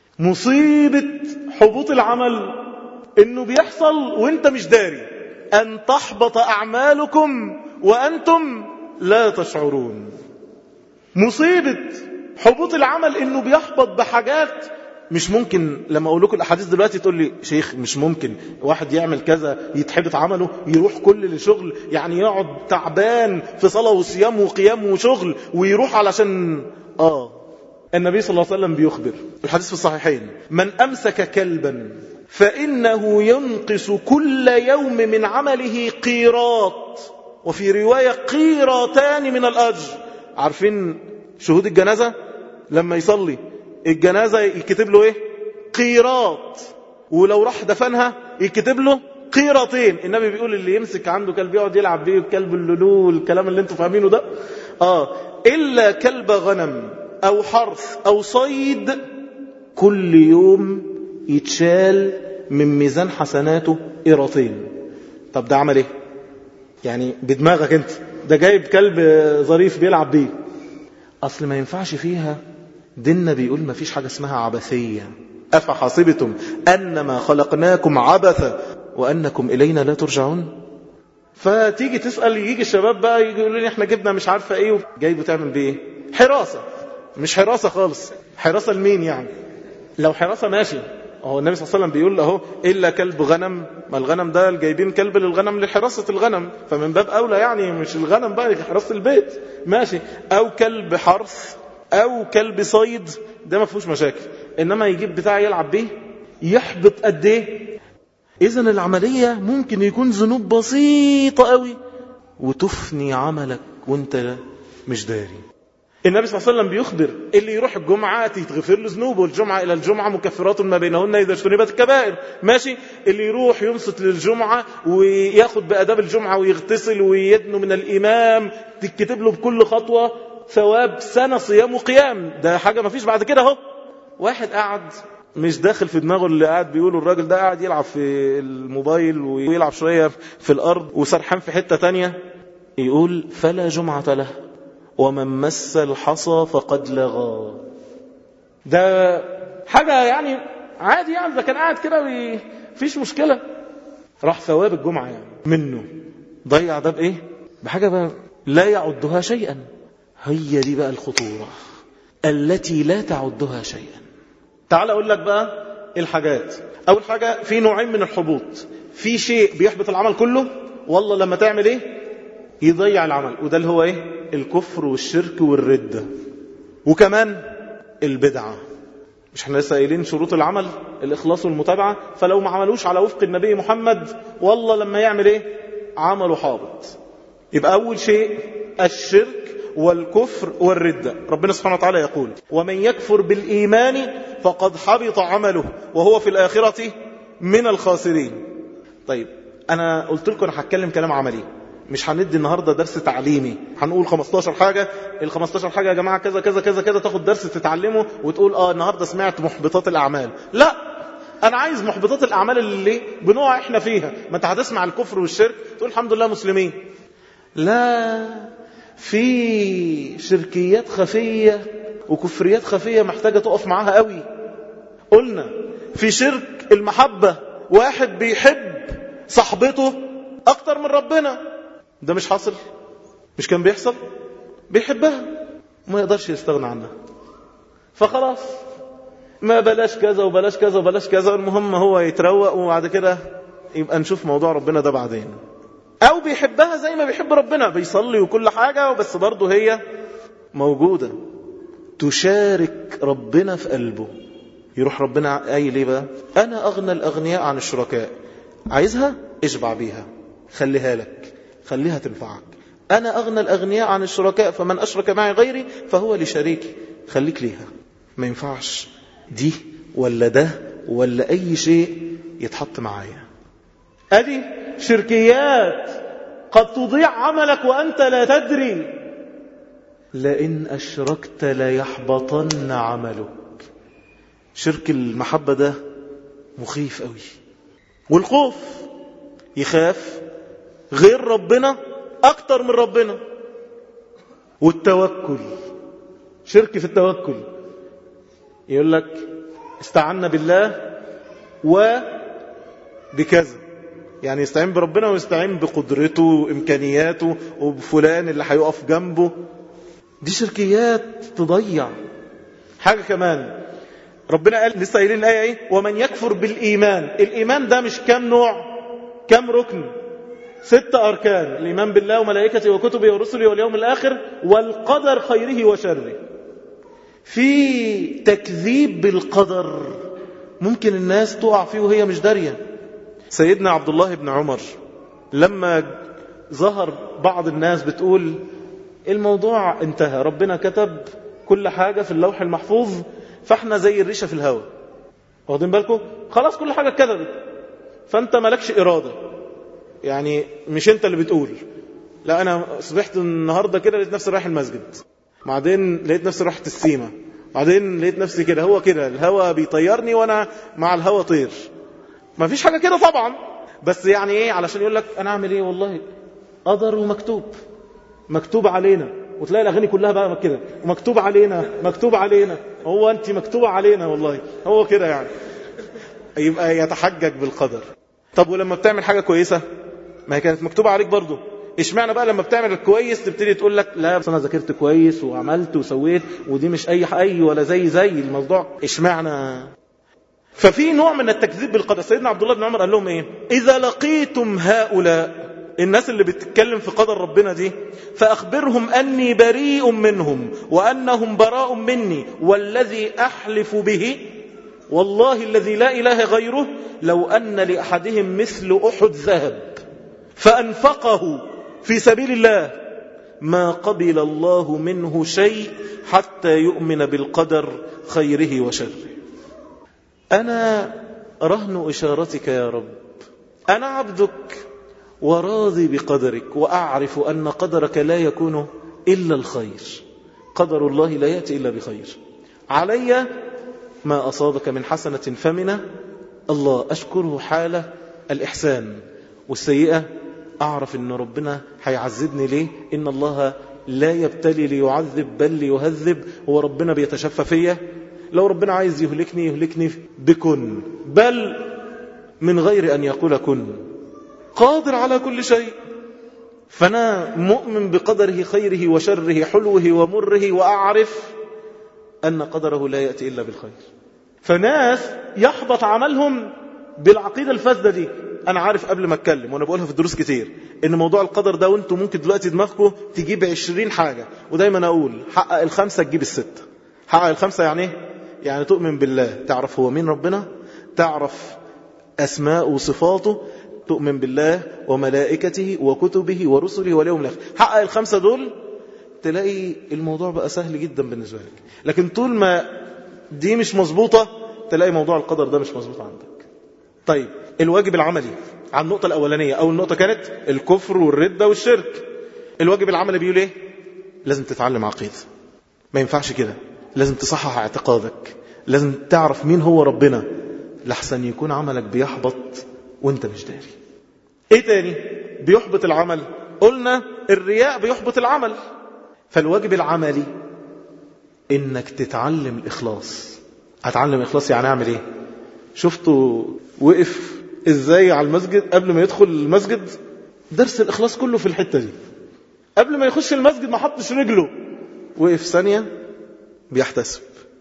مصيبة حبوط العمل انه بيحصل وانت مش داري، ان تحبط اعمالكم وانتم لا تشعرون. مصيبة حبوط العمل انه بيحبط بحاجات مش ممكن. لما اقول لكم الاحاديث دلوقتي تقول لي شيخ مش ممكن واحد يعمل كذا يتحبط عمله، يروح كل لشغل يعني يقعد تعبان في صلاة وصيام وقيام وشغل ويروح علشان اه النبي صلى الله عليه وسلم بيخبر الحديث في الصحيحين: من امسك كلبا فانه ينقص كل يوم من عمله قيراط، وفي رواية قيراتان من الاجر. عارفين شهود الجنازة لما يصلي الجنازة يكتب له ايه؟ قيراط. ولو راح دفنها يكتب له قيرتين. النبي بيقول اللي يمسك عنده كلب يقعد يلعب بيه، الكلب اللولو الكلام اللي انتوا فاهمينه ده، اه الا كلب غنم او حرث او صيد كل يوم يتشال من ميزان حسناته قيرتين. طب ده عمل ايه؟ يعني بدماغك انت، ده جايب كلب ظريف بيلعب بيه. اصل ما ينفعش فيها. ديننا بيقول ما فيش حاجة اسمها عبثية. أفحسبتم أنما خلقناكم عبثا وأنكم إلينا لا ترجعون. فتيجي تسأل، يجي الشباب بقى يجي يقولوا لي احنا جبنا مش عارفة ايه، جايبه تعمل بيه حراسة. مش حراسة خالص. حراسة لمين يعني؟ لو حراسة ماشي، هو النبي صلى الله عليه وسلم بيقول له إلا كلب غنم، ما الغنم ده جايبين كلب للغنم لحراسة الغنم، فمن باب أولى يعني مش الغنم بقى حراسة البيت ماشي، أو كلب حرث أو كلب صيد، ده ما فيهوش مشاكل. إنما يجيب بتاع يلعب بيه يحبط قد ايه؟ إذن العملية ممكن يكون ذنوب بسيطة قوي وتفني عملك وانت مش داري. النبي صلى الله عليه وسلم بيخبر اللي يروح الجمعة يتغفر له ذنوبه، والجمعة إلى الجمعة مكفرات ما بينهن إذا اجتنبت الكبائر. ماشي. اللي يروح ينصت للجمعة وياخد بأداب الجمعة ويغتسل ويدنو من الإمام تكتب له بكل خطوة ثواب سنة صيام وقيام. ده حاجة ما فيش بعد كده. اهو واحد قاعد مش داخل في دماغه اللي قاعد بيقوله الراجل ده، قاعد يلعب في الموبايل ويلعب شوية في الأرض وسرحان في حتة تانية، يقول فلا جمعة له ومن مس الحصى فقد لغى. ده حاجة يعني عادي، يعني ده كان قاعد كده فيش مشكلة. راح ثواب الجمعة يعني منه ضيع ده بإيه؟ بحاجة بقى لا يعدها شيئا. هي دي بقى الخطورة التي لا تعدها شيئا. تعال أقول لك بقى الحاجات. أول حاجة، في نوعين من الحبوط. في شيء بيحبط العمل كله، والله لما تعمل إيه يضيع العمل، وده اللي هو إيه؟ الكفر والشرك والردة، وكمان البدعة. مش احنا لسه قايلين شروط العمل الإخلاص والمتابعة؟ فلو ما عملوش على وفق النبي محمد والله لما يعمل إيه عمله حابط. يبقى أول شيء الشرك والكفر والردة. ربنا سبحانه وتعالى يقول ومن يكفر بالإيمان فقد حبط عمله وهو في الآخرة من الخاسرين. طيب أنا قلت لكم أنا هتكلم كلام عملي، مش هندي النهاردة درس تعليمي هنقول خمستاشر حاجة. ال خمستاشر حاجة يا جماعة كذا كذا كذا كذا، تاخد درس تتعلمه وتقول آه النهاردة سمعت محبطات الأعمال. لا، أنا عايز محبطات الأعمال اللي بنوع إحنا فيها. ما أنت هتسمع الكفر والشرك تقول الحمد لله مسلمين. لا، في شركيات خفية وكفريات خفية محتاجة تقف معاها قوي. قلنا في شرك المحبة، واحد بيحب صاحبته أكتر من ربنا. ده مش حاصل؟ مش كان بيحصل؟ بيحبها وما يقدرش يستغنى عنها، فخلاص ما بلاش كذا وبلاش كذا وبلاش كذا، المهم هو يتروق وبعد كده يبقى نشوف موضوع ربنا ده بعدين. أو بيحبها زي ما بيحب ربنا، بيصلي وكل حاجة، بس برضه هي موجودة تشارك ربنا في قلبه. يروح ربنا قايل ليه بقى؟ أنا أغنى الأغنياء عن الشركاء. عايزها اشبع بيها، خليها لك، خليها تنفعك. أنا أغنى الأغنياء عن الشركاء فمن أشرك معي غيري فهو لشريكي. خليك ليها، ما ينفعش دي ولا ده ولا أي شيء يتحط معايا. أدي شركيات قد تضيع عملك وأنت لا تدري. لئن أشركت ليحبطن عملك. شرك المحبة ده مخيف قوي. والخوف يخاف غير ربنا أكتر من ربنا. والتوكل، شرك في التوكل، يقول لك استعنا بالله وبكذا، يعني يستعين بربنا ويستعين بقدرته وإمكانياته وبفلان اللي هيقف جنبه. دي شركيات تضيع. حاجة كمان ربنا قال لسه قايلين الآية ايه؟ ومن يكفر بالإيمان. الإيمان ده مش كام نوع، كام ركن؟ ست أركان: الإيمان بالله وملائكته وكتبه ورسله واليوم الآخر والقدر خيره وشره. في تكذيب بالقدر ممكن الناس تقع فيه وهي مش دارية. سيدنا عبد الله بن عمر لما ظهر بعض الناس بتقول الموضوع انتهى، ربنا كتب كل حاجة في اللوح المحفوظ، فاحنا زي الريشة في الهواء، واخدين بالكم؟ خلاص كل حاجة كتبت، فانت مالكش إرادة، يعني مش انت اللي بتقول. لا، انا صبحت النهاردة كده لقيت نفسي رايح المسجد، بعدين لقيت نفسي رحت السيمة، بعدين لقيت نفسي كده، هو كده الهواء بيطيرني وانا مع الهواء طير. ما فيش حاجة كده طبعا، بس يعني ايه، علشان يقول لك انا اعمل ايه؟ والله قدر ومكتوب، مكتوب علينا. وتلاقي الاغاني كلها بقى كده، ومكتوب علينا مكتوب علينا. هو انت مكتوبة علينا والله، هو كده يعني. يبقى يتحجج بالقدر. طب ولما بتعمل حاجة كويسة، ما هي كانت مكتوبة عليك برضو. اشمعنى بقى لما بتعمل الكويس تبتدي تقول لك لا بس انا ذاكرت كويس وعملت وسويت ودي مش اي اي ولا زي زي الموضوع؟ اشمعنى؟ ففي نوع من التكذيب بالقدر. سيدنا عبد الله بن عمر قال لهم ايه؟ اذا لقيتم هؤلاء الناس اللي بتتكلم في قدر ربنا دي فاخبرهم اني بريء منهم وانهم براء مني، والذي احلف به والله الذي لا اله غيره لو ان لاحدهم مثل احد ذهب فانفقه في سبيل الله ما قبل الله منه شيء حتى يؤمن بالقدر خيره وشره. أنا رهن إشارتك يا رب، أنا عبدك وراضي بقدرك، وأعرف أن قدرك لا يكون إلا الخير، قدر الله لا يأتي إلا بخير. علي ما أصابك من حسنة فمن الله، أشكره حال الإحسان، والسيئة أعرف أن ربنا هيعذبني ليه، إن الله لا يبتلي ليعذب بل ليهذب، هو ربنا بيتشفى فيا، لو ربنا عايز يهلكني يهلكني بكن، بل من غير أن يقول كن، قادر على كل شيء. فأنا مؤمن بقدره خيره وشره، حلوه ومره، وأعرف أن قدره لا يأتي إلا بالخير. فناس يحبط عملهم بالعقيدة الفاسدة دي. أنا عارف قبل ما أتكلم، وأنا بقولها في الدروس كتير، إن موضوع القدر ده وأنتم ممكن دلوقتي دماغكم تجيب عشرين حاجة، ودايما أقول حقق الخمسة تجيب الستة. حقق الخمسة يعني إيه؟ يعني تؤمن بالله، تعرف هو مين ربنا، تعرف أسماء وصفاته، تؤمن بالله وملائكته وكتبه ورسله واليوم الآخر. حقق الخمسة دول تلاقي الموضوع بقى سهل جدا بالنسبة لك. لكن طول ما دي مش مظبوطة تلاقي موضوع القدر ده مش مظبوط عندك. طيب الواجب العملي عن النقطة الأولانية، أو النقطة كانت الكفر والردة والشرك. الواجب العملي بيقول إيه؟ لازم تتعلم عقيدة، ما ينفعش كده، لازم تصحح اعتقادك، لازم تعرف مين هو ربنا، لحسن يكون عملك بيحبط وانت مش داري. ايه تاني بيحبط العمل؟ قلنا الرياء بيحبط العمل. فالواجب العملي انك تتعلم الإخلاص. هتعلم الإخلاص يعني اعمل ايه؟ شفتوا وقف ازاي على المسجد قبل ما يدخل المسجد؟ درس الإخلاص كله في الحتة دي. قبل ما يخش المسجد ما حطش رجله، وقف ثانية بيحتسب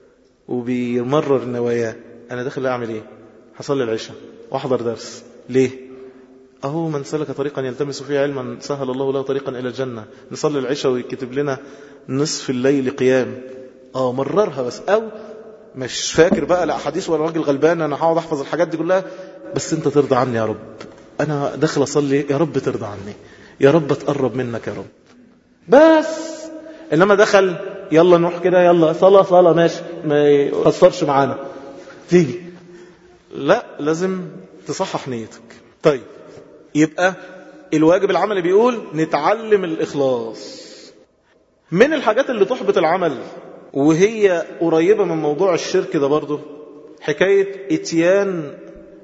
وبيمرر نواياه. انا داخل اعمل ايه؟ هصلي العشاء واحضر درس. ليه؟ اهو من سلك طريقا يلتمس فيه علما سهل الله له طريقا الى الجنة. نصلي العشاء ويكتب لنا نصف الليل قيام. اه مررها بس، او مش فاكر بقى لا حديث ولا راجل غلبان انا هقعد احفظ الحاجات دي كلها، بس انت ترضى عني يا رب، انا داخل اصلي يا رب ترضى عني، يا رب اتقرب منك يا رب. بس انما دخل يلا نروح كده، يلا صلاة صلاة ماشي، ما يخسرش معانا تيجي، لا لازم تصحح نيتك. طيب يبقى الواجب العملي بيقول نتعلم الإخلاص. من الحاجات اللي تحبط العمل وهي قريبة من موضوع الشرك ده برضو، حكاية اتيان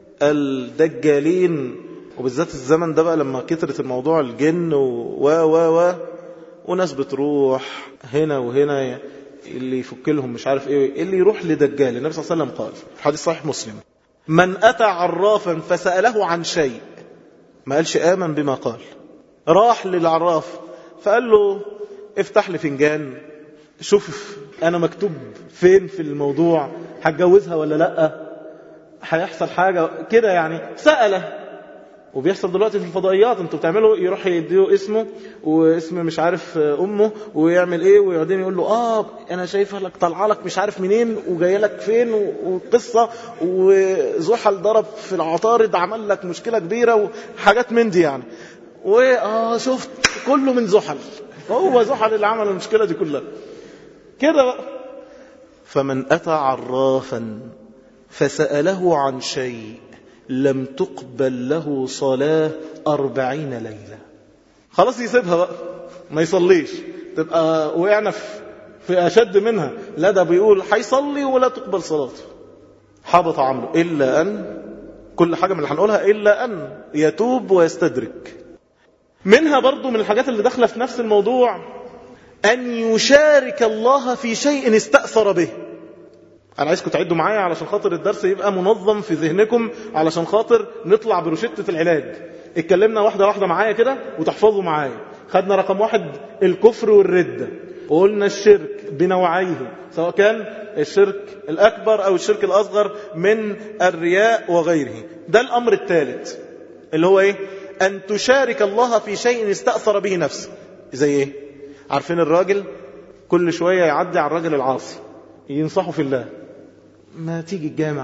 الدجالين، وبالذات الزمن ده بقى لما كترت الموضوع الجن و و و وناس بتروح هنا وهنا، اللي يفك لهم مش عارف ايه، اللي يروح لدجال. النبي صلى الله عليه وسلم قال في حديث صحيح مسلم: من أتى عرافا فسأله عن شيء، ما قالش آمن بما قال، راح للعراف فقال له افتح لي فنجان، شوف انا مكتوب فين في الموضوع، هتجوزها ولا لا، هيحصل حاجة كده يعني، سأله. وبيحصل دلوقتي في الفضائيات، انتوا بتعملوا يروح يديه اسمه واسم مش عارف امه ويعمل ايه، ويقعدين يقول له اه انا شايفه لك طالعه لك مش عارف منين وجايه لك فين وقصه، وزحل ضرب في العطارد عمل لك مشكله كبيره وحاجات من دي يعني، واه شفت كله من زحل، هو زحل اللي عمل المشكله دي كلها كده بقى. فمن اتى عرافا فسأله عن شيء لم تقبل له صلاة أربعين ليلة، خلاص يسيبها بقى ما يصليش، تبقى وقعنا في أشد منها. لا ده بيقول هيصلي ولا تقبل صلاته، حبط عمله، إلا أن كل حاجة من اللي هنقولها إلا أن يتوب ويستدرك. منها برضو من الحاجات اللي داخله في نفس الموضوع أن يشارك الله في شيء استأثر به. أنا عايزكم تعدوا معايا علشان خاطر الدرس يبقى منظم في ذهنكم، علشان خاطر نطلع بروشتة العلاج. اتكلمنا واحدة واحدة معايا كده وتحفظوا معايا. خدنا رقم واحد الكفر والردة، وقلنا الشرك بنوعيه، سواء كان الشرك الأكبر أو الشرك الأصغر من الرياء وغيره. ده الأمر الثالث اللي هو إيه؟ أن تشارك الله في شيء استأثر به نفسه. زي إيه؟ عارفين الراجل كل شوية يعدي على الراجل العاصي ينصحه في الله، ما تيجي الجامع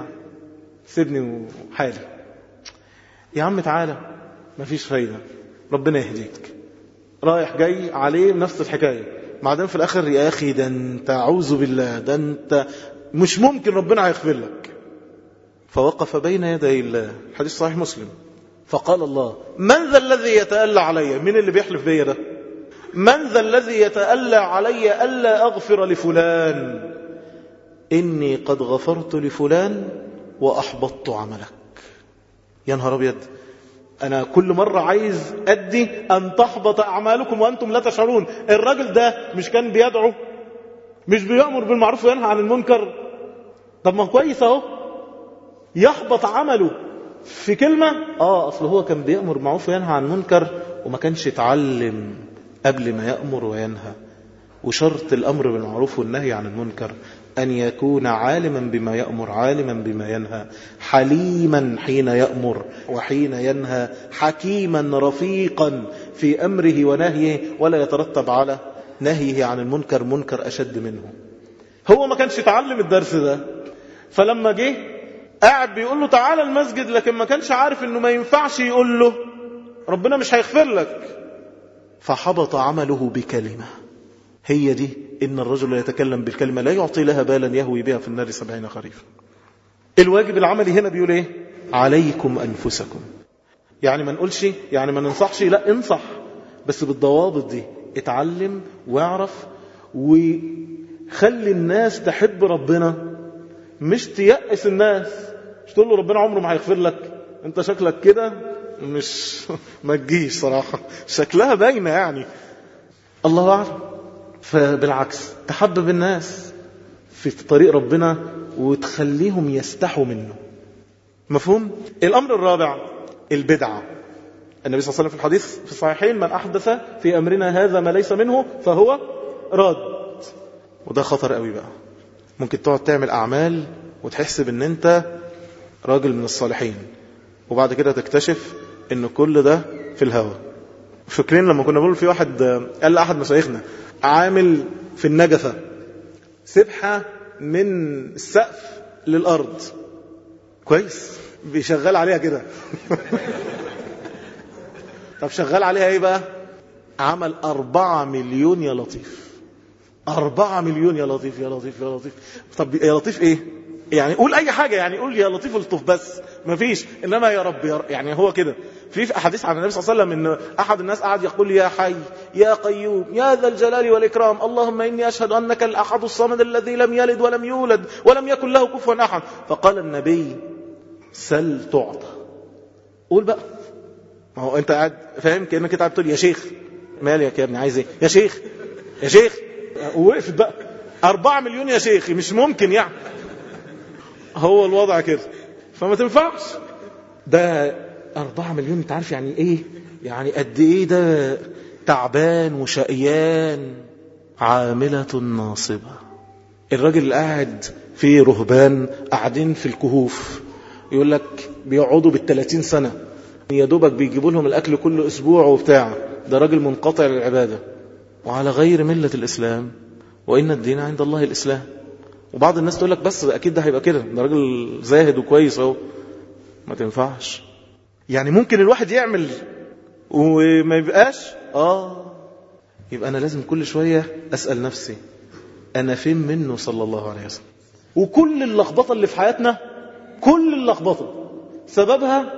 سيبني وحالي، يا عم تعالى، ما فيش فايدة، ربنا يهديك. رايح جاي عليه نفس الحكاية. بعدين في الآخر يا أخي ده أنت أعوذ بالله، ده أنت مش ممكن ربنا هيغفر لك. فوقف بين يدي الله، حديث صحيح مسلم، فقال الله: من ذا الذي يتألى علي؟ من اللي بيحلف بيا ده؟ من ذا الذي يتألى علي ألا أغفر لفلان؟ إني قد غفرت لفلان وأحبطت عملك. يا نهار أبيض، أنا كل مرة عايز أدي أن تحبط أعمالكم وأنتم لا تشعرون. الراجل ده مش كان بيدعو، مش بيأمر بالمعروف وينهى عن المنكر؟ طب ما كويس اهو، يحبط عمله في كلمة. آه أصل هو كان بيأمر بالمعروف وينهى عن المنكر وما كانش يتعلم قبل ما يأمر وينهى. وشرط الأمر بالمعروف والنهي عن المنكر أن يكون عالما بما يأمر، عالما بما ينهى، حليما حين يأمر وحين ينهى، حكيما رفيقا في أمره ونهيه، ولا يترتب على نهيه عن المنكر منكر أشد منه. هو ما كانش يتعلم الدرس ده، فلما جه قاعد بيقول له تعالى المسجد، لكن ما كانش عارف انه ما ينفعش يقول له ربنا مش هيغفر لك، فحبط عمله بكلمة. هي دي إن الرجل يتكلم بالكلمة لا يعطي لها بالا يهوي بها في النار سبعين خريفا. الواجب العملي هنا بيقول ايه؟ عليكم أنفسكم. يعني ما نقولش، يعني ما ننصحش، لا انصح بس بالضوابط دي. اتعلم واعرف وخلي الناس تحب ربنا، مش تيأس الناس، مش تقول له ربنا عمره ما هيغفر لك، انت شكلك كده مش ما تجيش صراحة، شكلها باينة يعني، الله أعلم. فبالعكس تحبب الناس في طريق ربنا وتخليهم يستحوا منه. مفهوم؟ الأمر الرابع البدعة. النبي صلى الله عليه وسلم في الحديث في الصحيحين: من أحدث في أمرنا هذا ما ليس منه فهو راد. وده خطر قوي بقى. ممكن تقعد تعمل أعمال وتحسب ان انت راجل من الصالحين، وبعد كده تكتشف ان كل ده في الهوى. فاكرين لما كنا بنقول في واحد قال لأحد مشايخنا عامل في النجفة سبحة من السقف للأرض، كويس، بيشغل عليها كده. طب شغال عليها ايه بقى؟ عمل أربعة مليون يا لطيف. أربعة مليون يا لطيف يا لطيف يا لطيف. طب يا لطيف ايه؟ يعني قول اي حاجة، يعني قول يا لطيف الطف بس، مفيش. انما يا رب, يا رب يعني هو كده. في حديث عن النبي صلى الله عليه وسلم ان احد الناس قعد يقول يا حي يا قيوم يا ذا الجلال والإكرام اللهم إني أشهد أنك الأحد الصمد الذي لم يلد ولم يولد ولم يكن له كفوا أحد. فقال النبي سل تعطى. قول بقى، ما هو انت قاعد فاهم كأنك قاعد بتقول يا شيخ مالك يا ابني عايز ايه يا شيخ يا شيخ، وقفت بقى أربعة مليون يا شيخي، مش ممكن يعني. هو الوضع كده، فما تنفعش. ده أربعة مليون انت عارف يعني ايه؟ يعني قد ايه ده تعبان وشقيان، عاملة ناصبة. الراجل اللي قاعد في رهبان قاعدين في الكهوف يقول لك بيقعدوا بالثلاثين سنة يا دوبك بيجيبوا لهم الأكل كل أسبوع وبتاع، ده راجل منقطع للعبادة وعلى غير ملة الإسلام، وإن الدين عند الله الإسلام. وبعض الناس تقول لك بس أكيد ده هيبقى كده، ده راجل زاهد وكويس اهو. ما تنفعش. يعني ممكن الواحد يعمل وما يبقاش آه يبقى أنا لازم كل شوية أسأل نفسي أنا فين منه صلى الله عليه وسلم. وكل اللخبطة اللي في حياتنا، كل اللخبطة سببها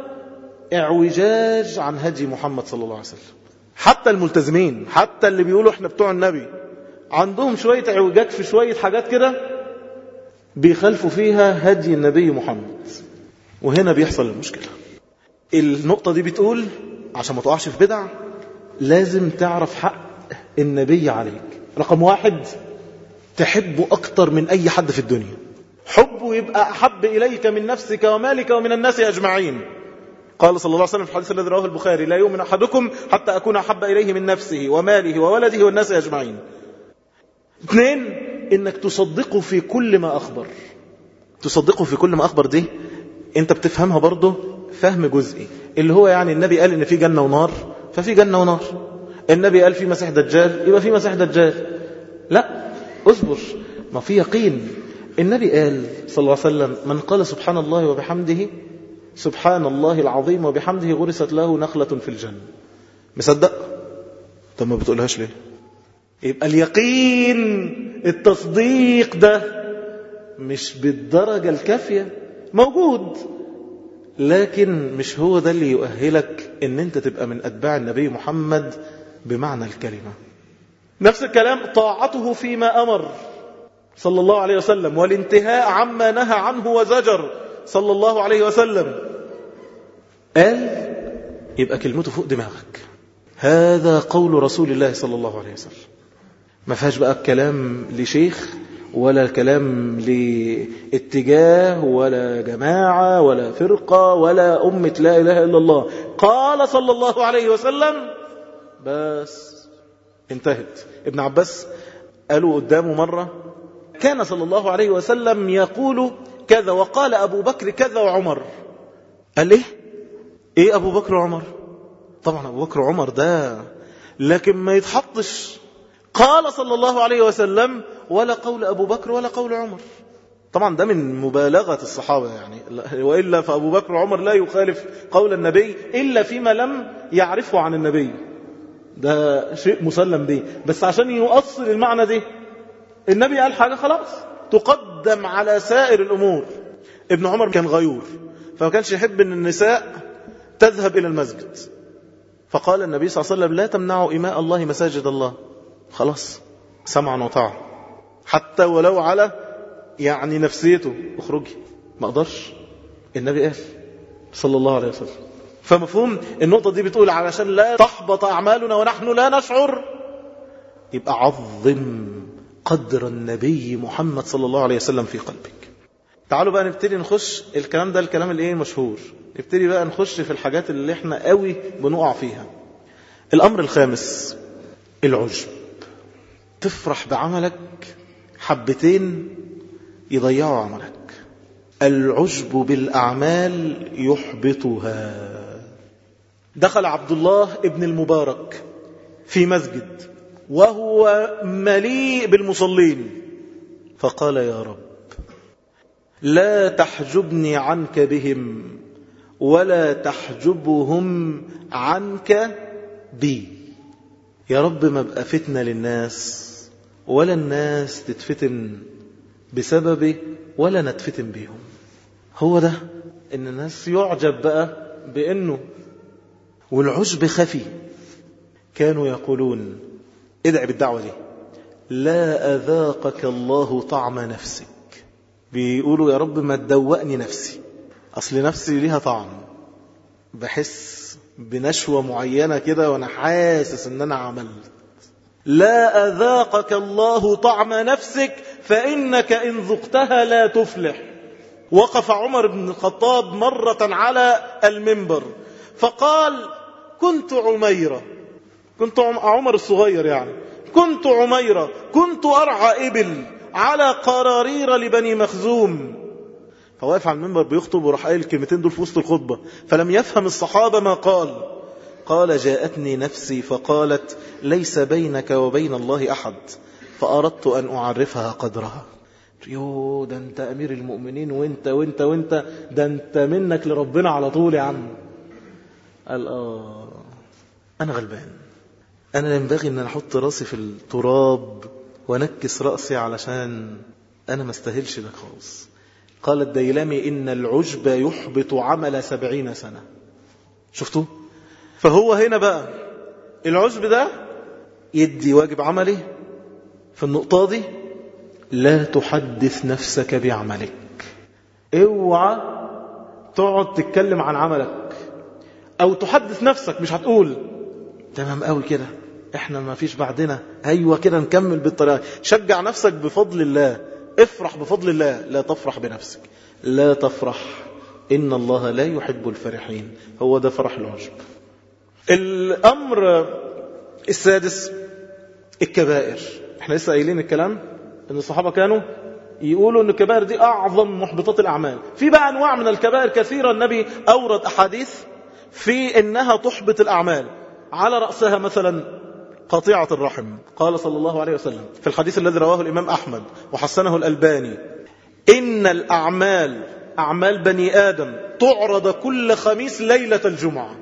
اعوجاج عن هدي محمد صلى الله عليه وسلم. حتى الملتزمين، حتى اللي بيقولوا احنا بتوع النبي، عندهم شوية اعوجاج في شوية حاجات كده بيخالفوا فيها هدي النبي محمد، وهنا بيحصل المشكلة. النقطة دي بتقول عشان ما تقعش في بدع لازم تعرف حق النبي عليك. رقم واحد، تحبه أكتر من أي حد في الدنيا، حبه يبقى أحب إليك من نفسك ومالك ومن الناس أجمعين. قال صلى الله عليه وسلم في الحديث الذي رواه البخاري لا يؤمن أحدكم حتى أكون أحب إليه من نفسه وماله وولده والناس أجمعين. اثنين، إنك تصدقه في كل ما أخبر. تصدقه في كل ما أخبر دي أنت بتفهمها برضه فهم جزئي، اللي هو يعني النبي قال إن في جنة ونار ففي جنة ونار، النبي قال في مسيح دجال يبقى في مسيح دجال. لا، اصبر، ما في يقين. النبي قال صلى الله عليه وسلم من قال سبحان الله وبحمده سبحان الله العظيم وبحمده غرست له نخلة في الجنة. مصدق؟ طب ما بتقولهاش ليه؟ يبقى اليقين التصديق ده مش بالدرجة الكافية، موجود، لكن مش هو ده اللي يؤهلك ان انت تبقى من اتباع النبي محمد بمعنى الكلمة. نفس الكلام طاعته فيما امر صلى الله عليه وسلم، والانتهاء عما نهى عنه وزجر صلى الله عليه وسلم. قال يبقى كلمته فوق دماغك، هذا قول رسول الله صلى الله عليه وسلم. ما فيهاش بقى كلام لشيخ ولا كلام لاتجاه ولا جماعة ولا فرقة ولا أمة لا إله إلا الله. قال صلى الله عليه وسلم بس انتهت. ابن عباس قالوا قدامه مرة كان صلى الله عليه وسلم يقول كذا وقال أبو بكر كذا وعمر. قال ايه ايه أبو بكر وعمر؟ طبعا أبو بكر وعمر ده لكن ما يتحطش قال صلى الله عليه وسلم ولا قول أبو بكر ولا قول عمر. طبعا ده من مبالغة الصحابة يعني، وإلا فأبو بكر وعمر لا يخالف قول النبي إلا فيما لم يعرفه عن النبي، ده شيء مسلم به. بس عشان يؤصل المعنى ده النبي قال حاجة خلاص تقدم على سائر الأمور. ابن عمر كان غيور فما كانش يحب أن النساء تذهب إلى المسجد، فقال النبي صلى الله عليه وسلم لا تمنعوا إماء الله مساجد الله. خلاص سمعا وطاعا حتى ولو على يعني نفسيته اخرجي، ما اقدرش، النبي قال صلى الله عليه وسلم. فمفهوم النقطة دي بتقول علشان لا تحبط أعمالنا ونحن لا نشعر، يبقى عظم قدر النبي محمد صلى الله عليه وسلم في قلبك. تعالوا بقى نبتدي نخش الكلام ده، الكلام اللي ايه مشهور، نبتدي بقى نخش في الحاجات اللي احنا قوي بنقع فيها. الأمر الخامس العجب. تفرح بعملك حبتين يضيعوا عملك. العجب بالأعمال يحبطها. دخل عبد الله ابن المبارك في مسجد وهو مليء بالمصلين فقال يا رب لا تحجبني عنك بهم ولا تحجبهم عنك بي. يا رب ما بقى فتنة للناس ولا الناس تتفتن بسببي ولا نتفتن بيهم. هو ده ان الناس يعجب بقى بانه، والعجب خفي. كانوا يقولون ادعي بالدعوة دي لا أذاقك الله طعم نفسك. بيقولوا يا رب ما تدوقني نفسي، أصل نفسي ليها طعم، بحس بنشوة معينة كده وأنا حاسس أن أنا عملت. لا أذاقك الله طعم نفسك فإنك إن ذقتها لا تفلح. وقف عمر بن الخطاب مرة على المنبر فقال كنت عميرة، كنت عمر الصغير يعني، كنت عميرة كنت أرعى إبل على قرارير لبني مخزوم. فواقف على المنبر بيخطب وراح قايل الكلمتين دول في وسط الخطبة، فلم يفهم الصحابة ما قال. قال جاءتني نفسي فقالت ليس بينك وبين الله أحد فأردت أن أعرفها قدرها. يو ده أنت أمير المؤمنين وانت وانت وانت ده أنت منك لربنا على طول يا عم. قال آه أنا غلبان، أنا ينبغي أن أحط رأسي في التراب ونكس رأسي علشان أنا ما استاهلش ده خالص. قال الديلمي إن العجب يحبط عمل سبعين سنة. شفتوا؟ فهو هنا بقى العجب ده يدي واجب عملي في النقطة دي لا تحدث نفسك بعملك. اوعى تقعد تتكلم عن عملك او تحدث نفسك، مش هتقول تمام قوي كده احنا ما فيش بعدنا، ايوه كده نكمل بالطريقة. شجع نفسك بفضل الله، افرح بفضل الله، لا تفرح بنفسك، لا تفرح، ان الله لا يحب الفرحين. هو ده فرح العجب. الامر السادس الكبائر. احنا لسه قايلين الكلام ان الصحابة كانوا يقولوا ان الكبائر دي اعظم محبطات الاعمال. في بقى انواع من الكبائر كثيرة النبي اورد احاديث في انها تحبط الاعمال، على رأسها مثلا قطيعة الرحم. قال صلى الله عليه وسلم في الحديث الذي رواه الامام احمد وحسنه الالباني ان الاعمال اعمال بني ادم تعرض كل خميس ليلة الجمعة.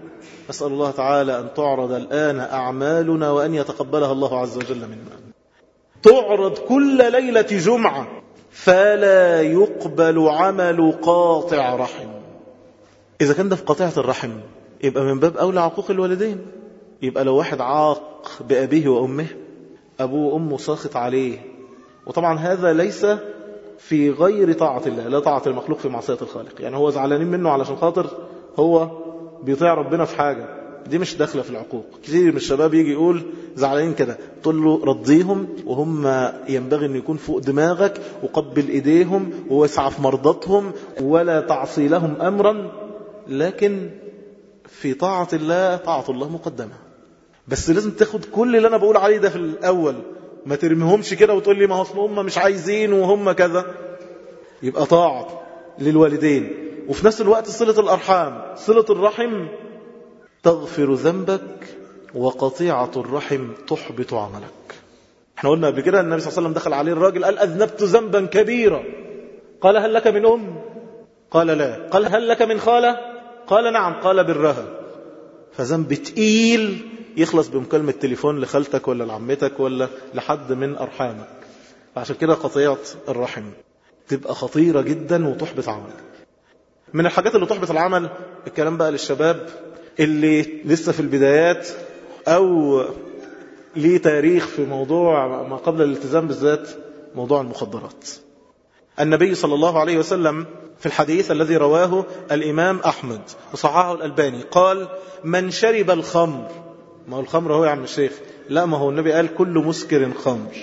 أسأل الله تعالى أن تعرض الآن أعمالنا وأن يتقبلها الله عز وجل منا. تعرض كل ليلة جمعة فلا يقبل عمل قاطع رحم. إذا كان ده في قطيعة الرحم يبقى من باب أولى عقوق الوالدين. يبقى لو واحد عاق بأبيه وأمه، أبوه وأمه ساخط عليه، وطبعا هذا ليس في غير طاعة الله، لا طاعة المخلوق في معصية الخالق. يعني هو زعلانين منه علشان خاطر هو بيطيع ربنا في حاجة، دي مش داخلة في العقوق. كثير من الشباب يجي يقول زعلانين كده، تقول له رضيهم وهم ينبغي أن يكون فوق دماغك، وقبل إيديهم واسعى في مرضاتهم ولا تعصي لهم أمرا. لكن في طاعة الله طاعة الله مقدمة. بس لازم تاخد كل اللي أنا بقول عليه ده في الأول، ما ترميهمش كده وتقول لي ما هم هم مش عايزين وهم كذا. يبقى طاعة للوالدين، وفي نفس الوقت صلة الأرحام. صلة الرحم تغفر ذنبك، وقطيعة الرحم تحبط عملك. احنا قلنا قبل كده النبي صلى الله عليه وسلم دخل عليه الراجل قال أذنبت ذنبا كبيرا، قال هل لك من أم؟ قال لا. قال هل لك من خالة؟ قال نعم. قال برها. فذنب تقيل يخلص بمكالمة تليفون لخالتك ولا لعمتك ولا لحد من أرحامك. فعشان كده قطيعة الرحم تبقى خطيرة جدا وتحبط عملك. من الحاجات اللي تحبط العمل، الكلام بقى للشباب اللي لسه في البدايات أو ليه تاريخ في موضوع ما قبل الالتزام، بالذات موضوع المخدرات. النبي صلى الله عليه وسلم في الحديث الذي رواه الإمام أحمد وصححه الألباني قال من شرب الخمر، ما هو الخمر هو يا عم الشيخ، لا ما هو النبي قال كل مسكر خمر،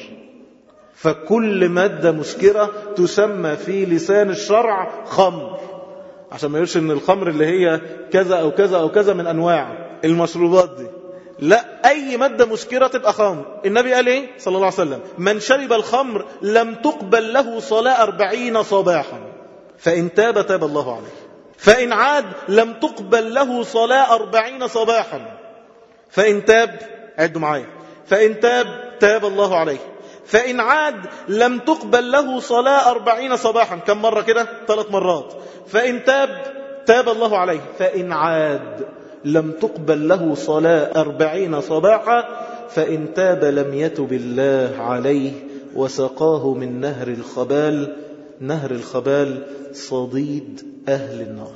فكل مادة مسكرة تسمى في لسان الشرع خمر، عشان ما يقولش ان الخمر اللي هي كذا او كذا او كذا من انواع المشروبات دي، لا، اي مادة مسكرة تبقى خمر. النبي قال ايه صلى الله عليه وسلم من شرب الخمر لم تقبل له صلاة أربعين صباحا، فإن تاب تاب الله عليه، فإن عاد لم تقبل له صلاة أربعين صباحا، فإن تاب، عدوا معايا، فإن تاب تاب الله عليه، فإن عاد لم تقبل له صلاة أربعين صباحا. كم مرة كده؟ ثلاث مرات. فإن تاب تاب الله عليه، فإن عاد لم تقبل له صلاة أربعين صباحا، فإن تاب لم يتب الله عليه وسقاه من نهر الخبال. نهر الخبال صديد أهل النار.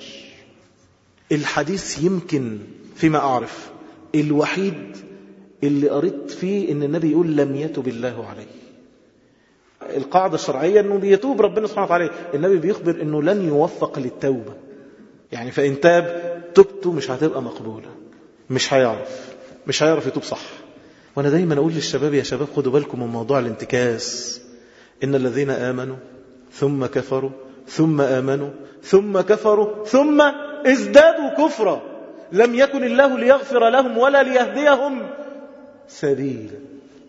الحديث يمكن فيما أعرف الوحيد اللي قريت فيه ان النبي يقول لم يتب الله عليه. القاعدة الشرعية انه بيتوب ربنا سبحانه وتعالى، النبي بيخبر انه لن يوفق للتوبة. يعني فإن تاب توبته مش هتبقى مقبولة، مش هيعرف مش هيعرف يتوب صح. وانا دايما اقول للشباب يا شباب خدوا بالكم من موضوع الانتكاس. ان الذين آمنوا ثم كفروا ثم آمنوا ثم كفروا ثم ازدادوا كفرا لم يكن الله ليغفر لهم ولا ليهديهم سبيلا.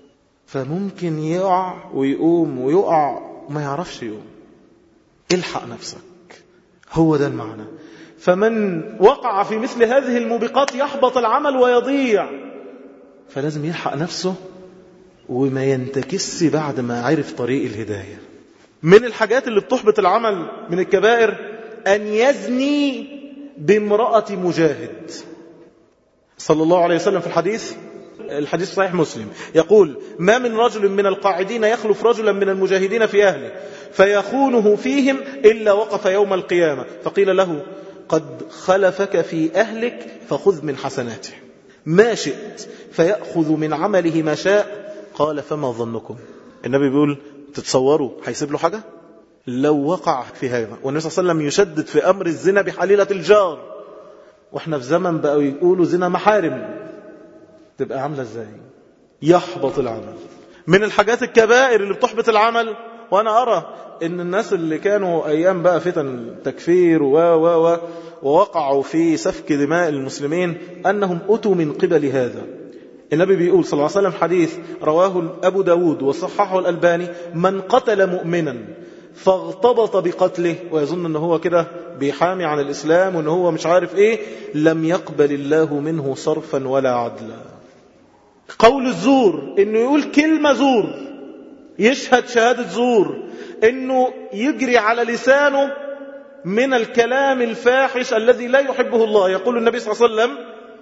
فممكن يقع ويقوم ويقع ما يعرفش يقوم. الحق نفسك، هو ده المعنى. فمن وقع في مثل هذه الموبقات يحبط العمل ويضيع، فلازم يلحق نفسه وما ينتكس بعد ما عرف طريق الهداية. من الحاجات اللي بتحبط العمل من الكبائر أن يزني بامرأة مجاهد. صلى الله عليه وسلم في الحديث الحديث صحيح مسلم يقول ما من رجل من القاعدين يخلف رجلا من المجاهدين في أهله فيخونه فيهم إلا وقف يوم القيامة فقيل له قد خلفك في أهلك فخذ من حسناته ما شئت فيأخذ من عمله ما شاء. قال فما ظنكم؟ النبي بيقول تتصوروا هيسيب له حاجة؟ لو وقع في هذا. والنبي صلى الله عليه وسلم يشدد في أمر الزنا بحليلة الجار، واحنا في زمن بقوا يقولوا زنا محارم، تبقى عاملة ازاي؟ يحبط العمل. من الحاجات الكبائر اللي بتحبط العمل، وانا ارى ان الناس اللي كانوا ايام بقى فتن تكفير و و و ووقعوا في سفك دماء المسلمين انهم اتوا من قبل هذا. النبي بيقول صلى الله عليه وسلم حديث رواه ابو داود وصححه الألباني من قتل مؤمنا فاغتبط بقتله ويظن ان هو كده بيحامي عن الاسلام وان هو مش عارف ايه، لم يقبل الله منه صرفا ولا عدلا. قول الزور، انه يقول كلمة زور، يشهد شهادة زور، انه يجري على لسانه من الكلام الفاحش الذي لا يحبه الله. يقول النبي صلى الله عليه وسلم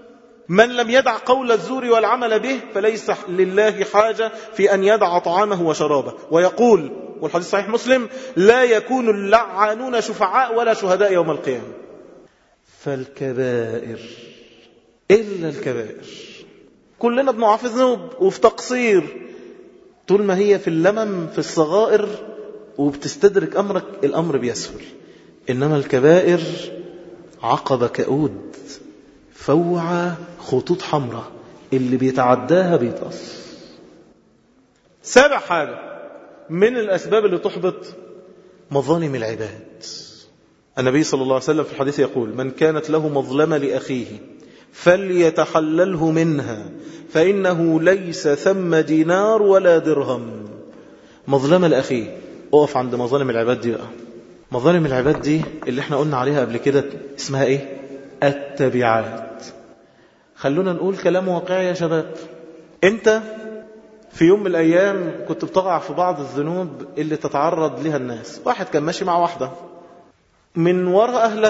من لم يدع قول الزور والعمل به فليس لله حاجة في أن يدع طعامه وشرابه. ويقول والحديث صحيح مسلم: لا يكون اللعانون شفعاء ولا شهداء يوم القيامة. فالكبائر إلا الكبائر، كلنا بنقع في ذنوب وفي تقصير، طول ما هي في اللمم في الصغائر وبتستدرك أمرك الأمر بيسهل. إنما الكبائر عقبة كؤود، فوعة خطوط حمراء، اللي بيتعداها بيتقص. سابع حاجة من الأسباب اللي تحبط مظالم العباد. النبي صلى الله عليه وسلم في الحديث يقول: من كانت له مظلمة لأخيه فليتحلله منها فإنه ليس ثم دينار ولا درهم. مظلمة لأخيه، اقف عند مظالم العباد دي بقى. مظالم العباد دي اللي احنا قلنا عليها قبل كده اسمها ايه؟ التبعات. خلونا نقول كلام واقعي يا شباب. انت في يوم من الأيام كنت بتقع في بعض الذنوب اللي تتعرض لها الناس. واحد كان ماشي مع واحدة من وراء أهله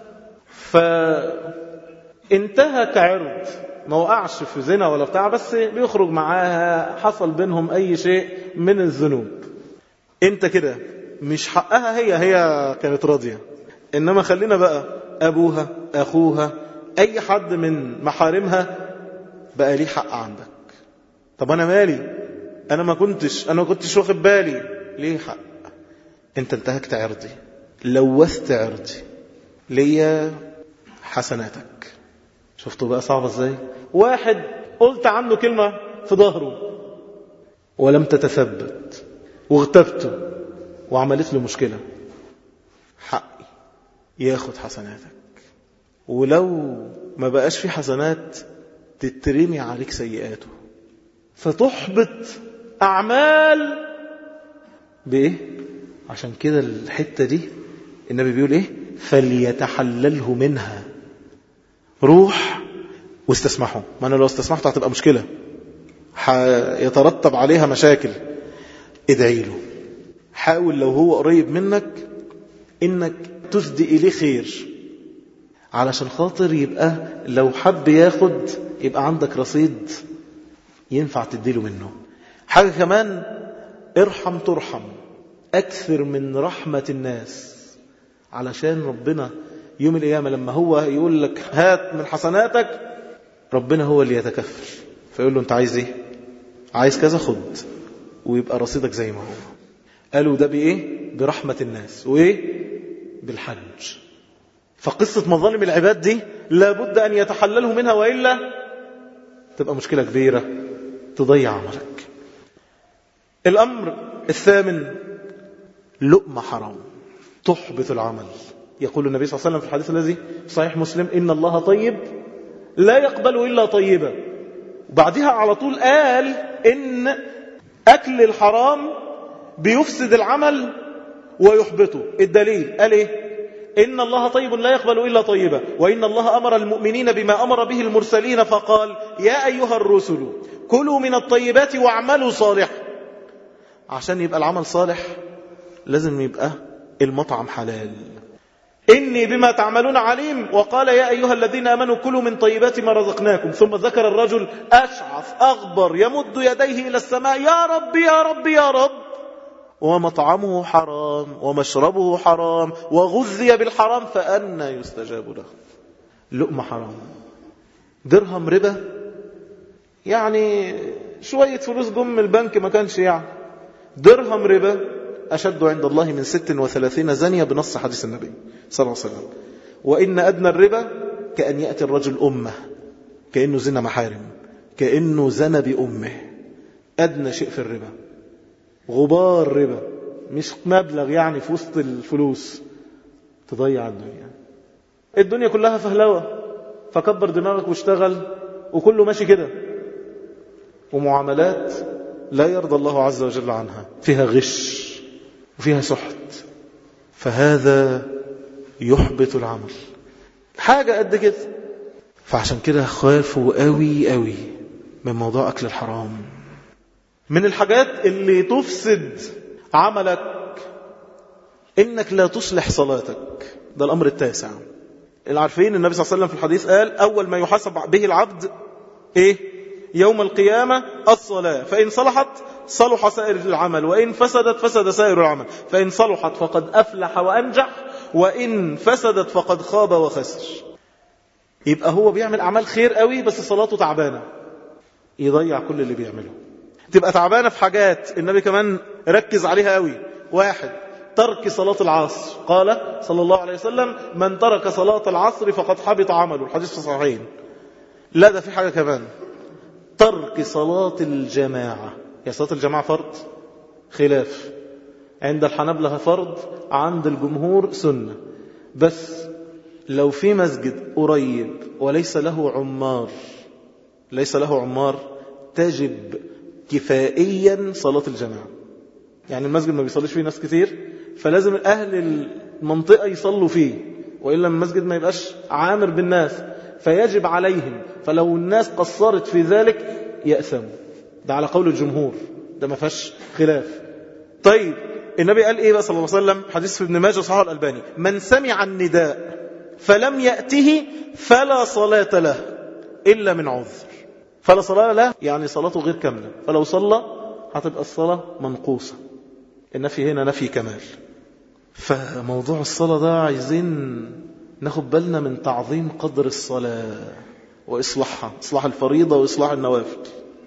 فانتهى كعرض، ما وقعش في زنا ولا بتاع، بس بيخرج معاها، حصل بينهم أي شيء من الذنوب. انت كده مش حقها، هي هي كانت راضية. إنما خلينا بقى أبوها، أخوها، أي حد من محارمها بقى ليه حق عندك. طب أنا مالي؟ أنا ما كنتش أنا ما كنتش واخد بالي. ليه حق؟ أنت انتهكت عرضي، لوثت عرضي، ليا حسناتك. شفتوا بقى صعبة ازاي؟ واحد قلت عنه كلمة في ظهره ولم تتثبت واغتبته وعملت له مشكلة، حقي ياخد حسناتك. ولو ما بقاش في حسنات تترمي عليك سيئاته، فتحبط أعمال بإيه؟ عشان كده الحتة دي النبي بيقول إيه؟ فليتحلله منها. روح واستسمحه، ما أنا لو استسمحته هتبقى مشكلة، يترتب عليها مشاكل. ادعي له، حاول لو هو قريب منك إنك تسدي إليه خير، علشان خاطر يبقى لو حب ياخد يبقى عندك رصيد ينفع تديله منه. حاجة كمان، ارحم ترحم، أكثر من رحمة الناس، علشان ربنا يوم القيامة لما هو يقول لك هات من حسناتك، ربنا هو اللي يتكفل، فيقول له انت عايز ايه؟ عايز كذا، خد، ويبقى رصيدك زي ما هو. قالوا ده بإيه؟ برحمة الناس، وإيه؟ بالحج. فقصة مظالم العباد دي لابد أن يتحللوا منها، وإلا تبقى مشكلة كبيرة تضيع عملك. الأمر الثامن، لقمة حرام تحبط العمل. يقول النبي صلى الله عليه وسلم في الحديث الذي صحيح مسلم: إن الله طيب لا يقبل إلا طيبا. وبعدها على طول قال إن أكل الحرام بيفسد العمل ويحبطه. الدليل قال إيه؟ إن الله طيب لا يقبل إلا طيبا، وإن الله أمر المؤمنين بما أمر به المرسلين فقال: يا أيها الرسل كلوا من الطيبات واعملوا صالحا. عشان يبقى العمل صالح لازم يبقى المطعم حلال. إني بما تعملون عليم، وقال: يا أيها الذين آمنوا كلوا من طيبات ما رزقناكم. ثم ذكر الرجل أشعث أغبر يمد يديه إلى السماء: يا رب يا رب يا رب، ومطعمه حرام ومشربه حرام وغذي بالحرام فأنى يستجاب له. لقمة حرام، درهم ربا، يعني شوية فلوس جم من البنك ما كانش يعني. درهم ربا أشد عند الله من ست وثلاثين زانية بنص حديث النبي صلى الله عليه وسلم. وإن أدنى الربا كأن يأتي الرجل أمه، كأنه زنا محارم، كأنه زنا بأمه. أدنى شيء في الربا، غبار ربا، مش مبلغ يعني في وسط الفلوس تضيع الدنيا. الدنيا كلها فهلوة، فكبر دماغك واشتغل، وكله ماشي كده، ومعاملات لا يرضى الله عز وجل عنها، فيها غش وفيها سحت، فهذا يحبط العمل. حاجة قد كده. فعشان كده خافوا قوي قوي من موضوع أكل الحرام. من الحاجات اللي تفسد عملك إنك لا تصلح صلاتك. ده الأمر التاسع، العارفين النبي صلى الله عليه وسلم في الحديث قال أول ما يحاسب به العبد إيه؟ يوم القيامة الصلاة، فإن صلحت صلح سائر العمل، وإن فسدت فسد سائر العمل، فإن صلحت فقد أفلح وأنجح، وإن فسدت فقد خاب وخسر. يبقى هو بيعمل أعمال خير قوي بس صلاته تعبانة، يضيع كل اللي بيعمله. تبقى تعبانة في حاجات النبي كمان ركز عليها قوي. واحد، ترك صلاة العصر، قال صلى الله عليه وسلم من ترك صلاة العصر فقد حبط عمله، الحديث في الصحيحين. لا ده في حاجة كمان، ترك صلاة الجماعة. يا صلاة الجماعة فرض؟ خلاف، عند الحنابلة فرض، عند الجمهور سنة. بس لو في مسجد قريب وليس له عمار، ليس له عمار تجب كفائيا صلاة الجماعة. يعني المسجد ما بيصليش فيه ناس كتير، فلازم أهل المنطقة يصلوا فيه، وإلا المسجد ما يبقاش عامر بالناس، فيجب عليهم. فلو الناس قصرت في ذلك يأثموا. ده على قول الجمهور، ده ما فيهاش خلاف. طيب النبي قال إيه بقى صلى الله عليه وسلم؟ حديث في ابن ماجه صحيح الألباني، من سمع النداء فلم يأته فلا صلاة له إلا من عذر. فلا صلاة له يعني صلاته غير كاملة، فلو صلى هتبقى الصلاة منقوصة. النفي هنا نفي كمال. فموضوع الصلاة ده عايزين ناخد بالنا من تعظيم قدر الصلاة وإصلاحها، إصلاح الفريضة وإصلاح النوافل.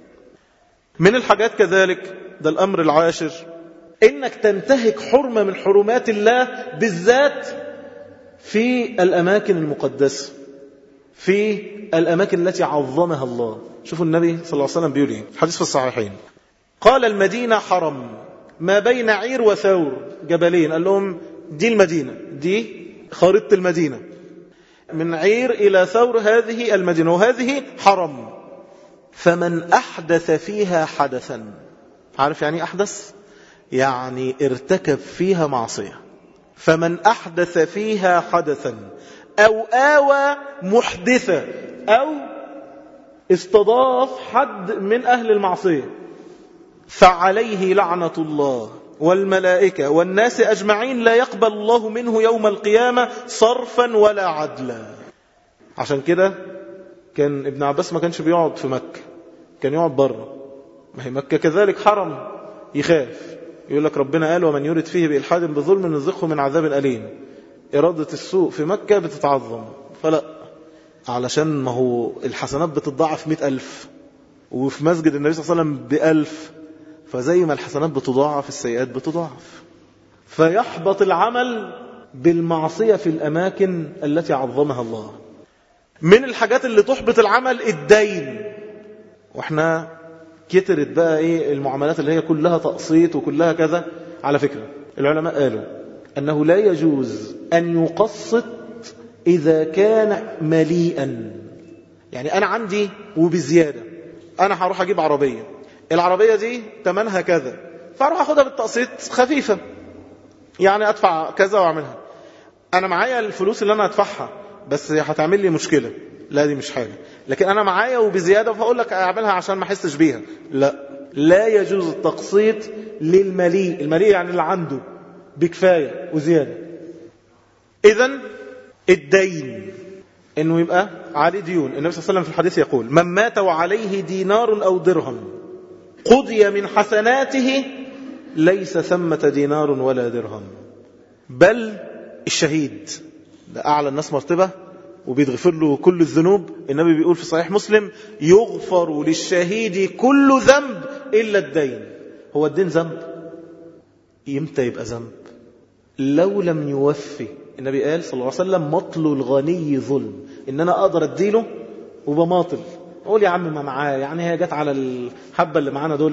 من الحاجات كذلك، ده الأمر العاشر، إنك تنتهك حرمة من حرمات الله، بالذات في الأماكن المقدسة، في الأماكن التي عظمها الله. شوفوا النبي صلى الله عليه وسلم بيقول ايه، حديث في الصحيحين، قال المدينة حرم ما بين عير وثور، جبلين، قال لهم دي المدينة، دي خريطة المدينة، من عير إلى ثور هذه المدينة، وهذه حرم، فمن أحدث فيها حدثا. عارف يعني أحدث؟ يعني ارتكب فيها معصية. فمن أحدث فيها حدثا أو آوى محدثا، أو استضاف حد من أهل المعصية، فعليه لعنة الله والملائكة والناس أجمعين، لا يقبل الله منه يوم القيامة صرفا ولا عدلا. عشان كده كان ابن عباس ما كانش بيقعد في مكة، كان يقعد بره. ما هي مكة كذلك حرم، يخاف. يقول لك ربنا قال ومن يرد فيه بإلحاد بظلم نذقه من عذاب أليم. إرادة السوء في مكة بتتعظم، فلا، علشان ما هو الحسنات بتضاعف مئة ألف، وفي مسجد النبي صلى الله عليه وسلم بألف، فزي ما الحسنات بتضاعف السيئات بتضاعف. فيحبط العمل بالمعصية في الأماكن التي عظمها الله. من الحاجات اللي تحبط العمل الدين. واحنا كترت بقى ايه المعاملات اللي هي كلها تقسيط وكلها كذا. على فكرة العلماء قالوا أنه لا يجوز أن يقسط إذا كان مليئا. يعني أنا عندي وبزيادة، أنا هروح أجيب عربية، العربية دي تمنها كذا، فأروح أخدها بالتقسيط خفيفة، يعني أدفع كذا وأعملها. أنا معايا الفلوس اللي أنا أدفعها بس هتعمل لي مشكلة، لا دي مش حاجة. لكن أنا معايا وبزيادة فأقول لك أعملها عشان ما أحسش بيها. لا، لا يجوز التقسيط للمليء. المليء يعني اللي عنده بكفاية وزيادة. إذن الدين إنه يبقى عليه ديون. النبي صلى الله عليه وسلم في الحديث يقول من مات وعليه دينار أو درهم قضي من حسناته ليس ثمة دينار ولا درهم. بل الشهيد ده أعلى الناس مرتبة وبيتغفر له كل الذنوب. النبي بيقول في صحيح مسلم يغفر للشهيد كل ذنب إلا الدين. هو الدين ذنب؟ يمتى يبقى ذنب؟ لو لم يوفي. النبي قال صلى الله عليه وسلم مطل الغني ظلم، إن أنا أقدر أديله وبماطل، أقول يا عم ما معاه، يعني هي جت على الحبة اللي معانا دول.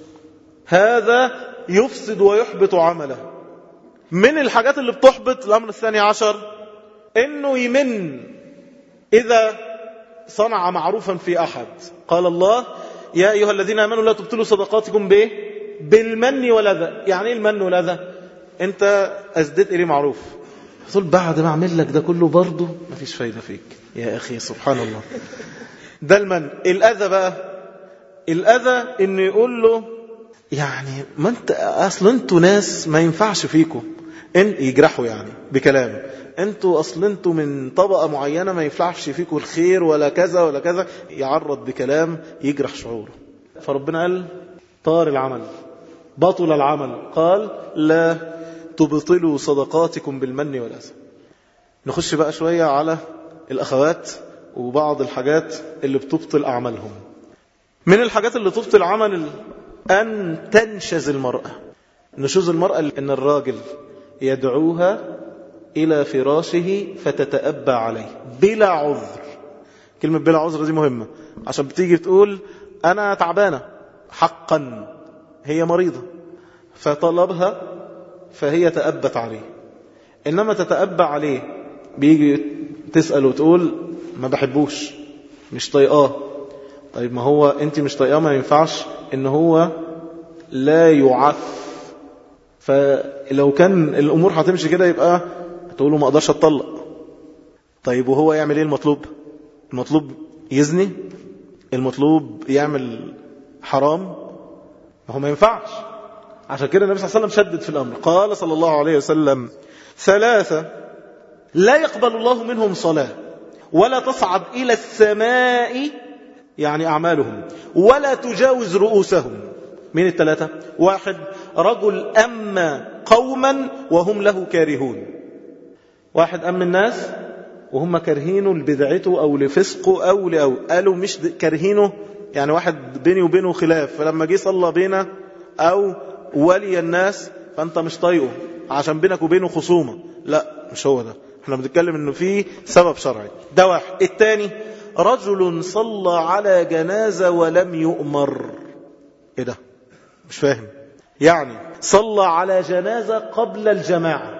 هذا يفسد ويحبط عمله. من الحاجات اللي بتحبط الأمر الثاني عشر إنه يمن إذا صنع معروفا في أحد. قال الله يا أيها الذين آمنوا لا تبطلوا صدقاتكم بإيه؟ بالمن والأذى. يعني إيه المن والأذى؟ أنت أزدت إليه معروف، تقول بعد ما أعمل لك ده كله برضه ما فيش فايدة فيك يا أخي، سبحان الله. ده المن. الأذى بقى، الأذى إنه يقول له يعني ما أنت أصلا أنتوا ناس ما ينفعش فيكم، إن يجرحوا يعني بكلام، انتوا اصل انتوا من طبقة معينة ما ينفعش فيكم الخير ولا كذا ولا كذا، يعرض بكلام يجرح شعوره. فربنا قال طار العمل، بطل العمل، قال لا تبطلوا صدقاتكم بالمن والأذى. نخش بقى شوية على الأخوات وبعض الحاجات اللي بتبطل أعمالهم. من الحاجات اللي تبطل عمل أن تنشز المرأة. نشوز المرأة أن الراجل يدعوها إلى فراشه فتتأبى عليه بلا عذر. كلمة بلا عذر دي مهمة، عشان بتيجي بتقول أنا تعبانة، حقا هي مريضة، فطلبها فهي تأبت عليه. إنما تتأبى عليه بيجي تسأل وتقول ما بحبوش، مش طيقاه. طيب ما هو أنت مش طيقاه، ما ينفعش إن هو لا يعف. فلو كان الأمور هتمشي كده يبقى تقوله ما أقدرش أطلق. طيب وهو يعمل إيه المطلوب؟ المطلوب يزني، المطلوب يعمل حرام، ما هو ما ينفعش. عشان كده النبي صلى الله عليه وسلم شدد في الأمر، قال صلى الله عليه وسلم ثلاثة لا يقبل الله منهم صلاة ولا تصعد إلى السماء يعني أعمالهم ولا تجاوز رؤوسهم. من الثلاثة؟ واحد رجل أما قوما وهم له كارهون، واحد أما الناس وهم كارهينه لبدعته أو لفسقه أو لأو قالوا مش كارهينه يعني واحد بيني وبينه خلاف، فلما جه صلى بينا أو ولي الناس فأنت مش طايقه عشان بينك وبينه خصومة. لا، مش هو ده، احنا بنتكلم انه فيه سبب شرعي. ده واحد. الثاني رجل صلى على جنازة ولم يؤمر. ايه ده؟ مش فاهم. يعني صلى على جنازة قبل الجماعة،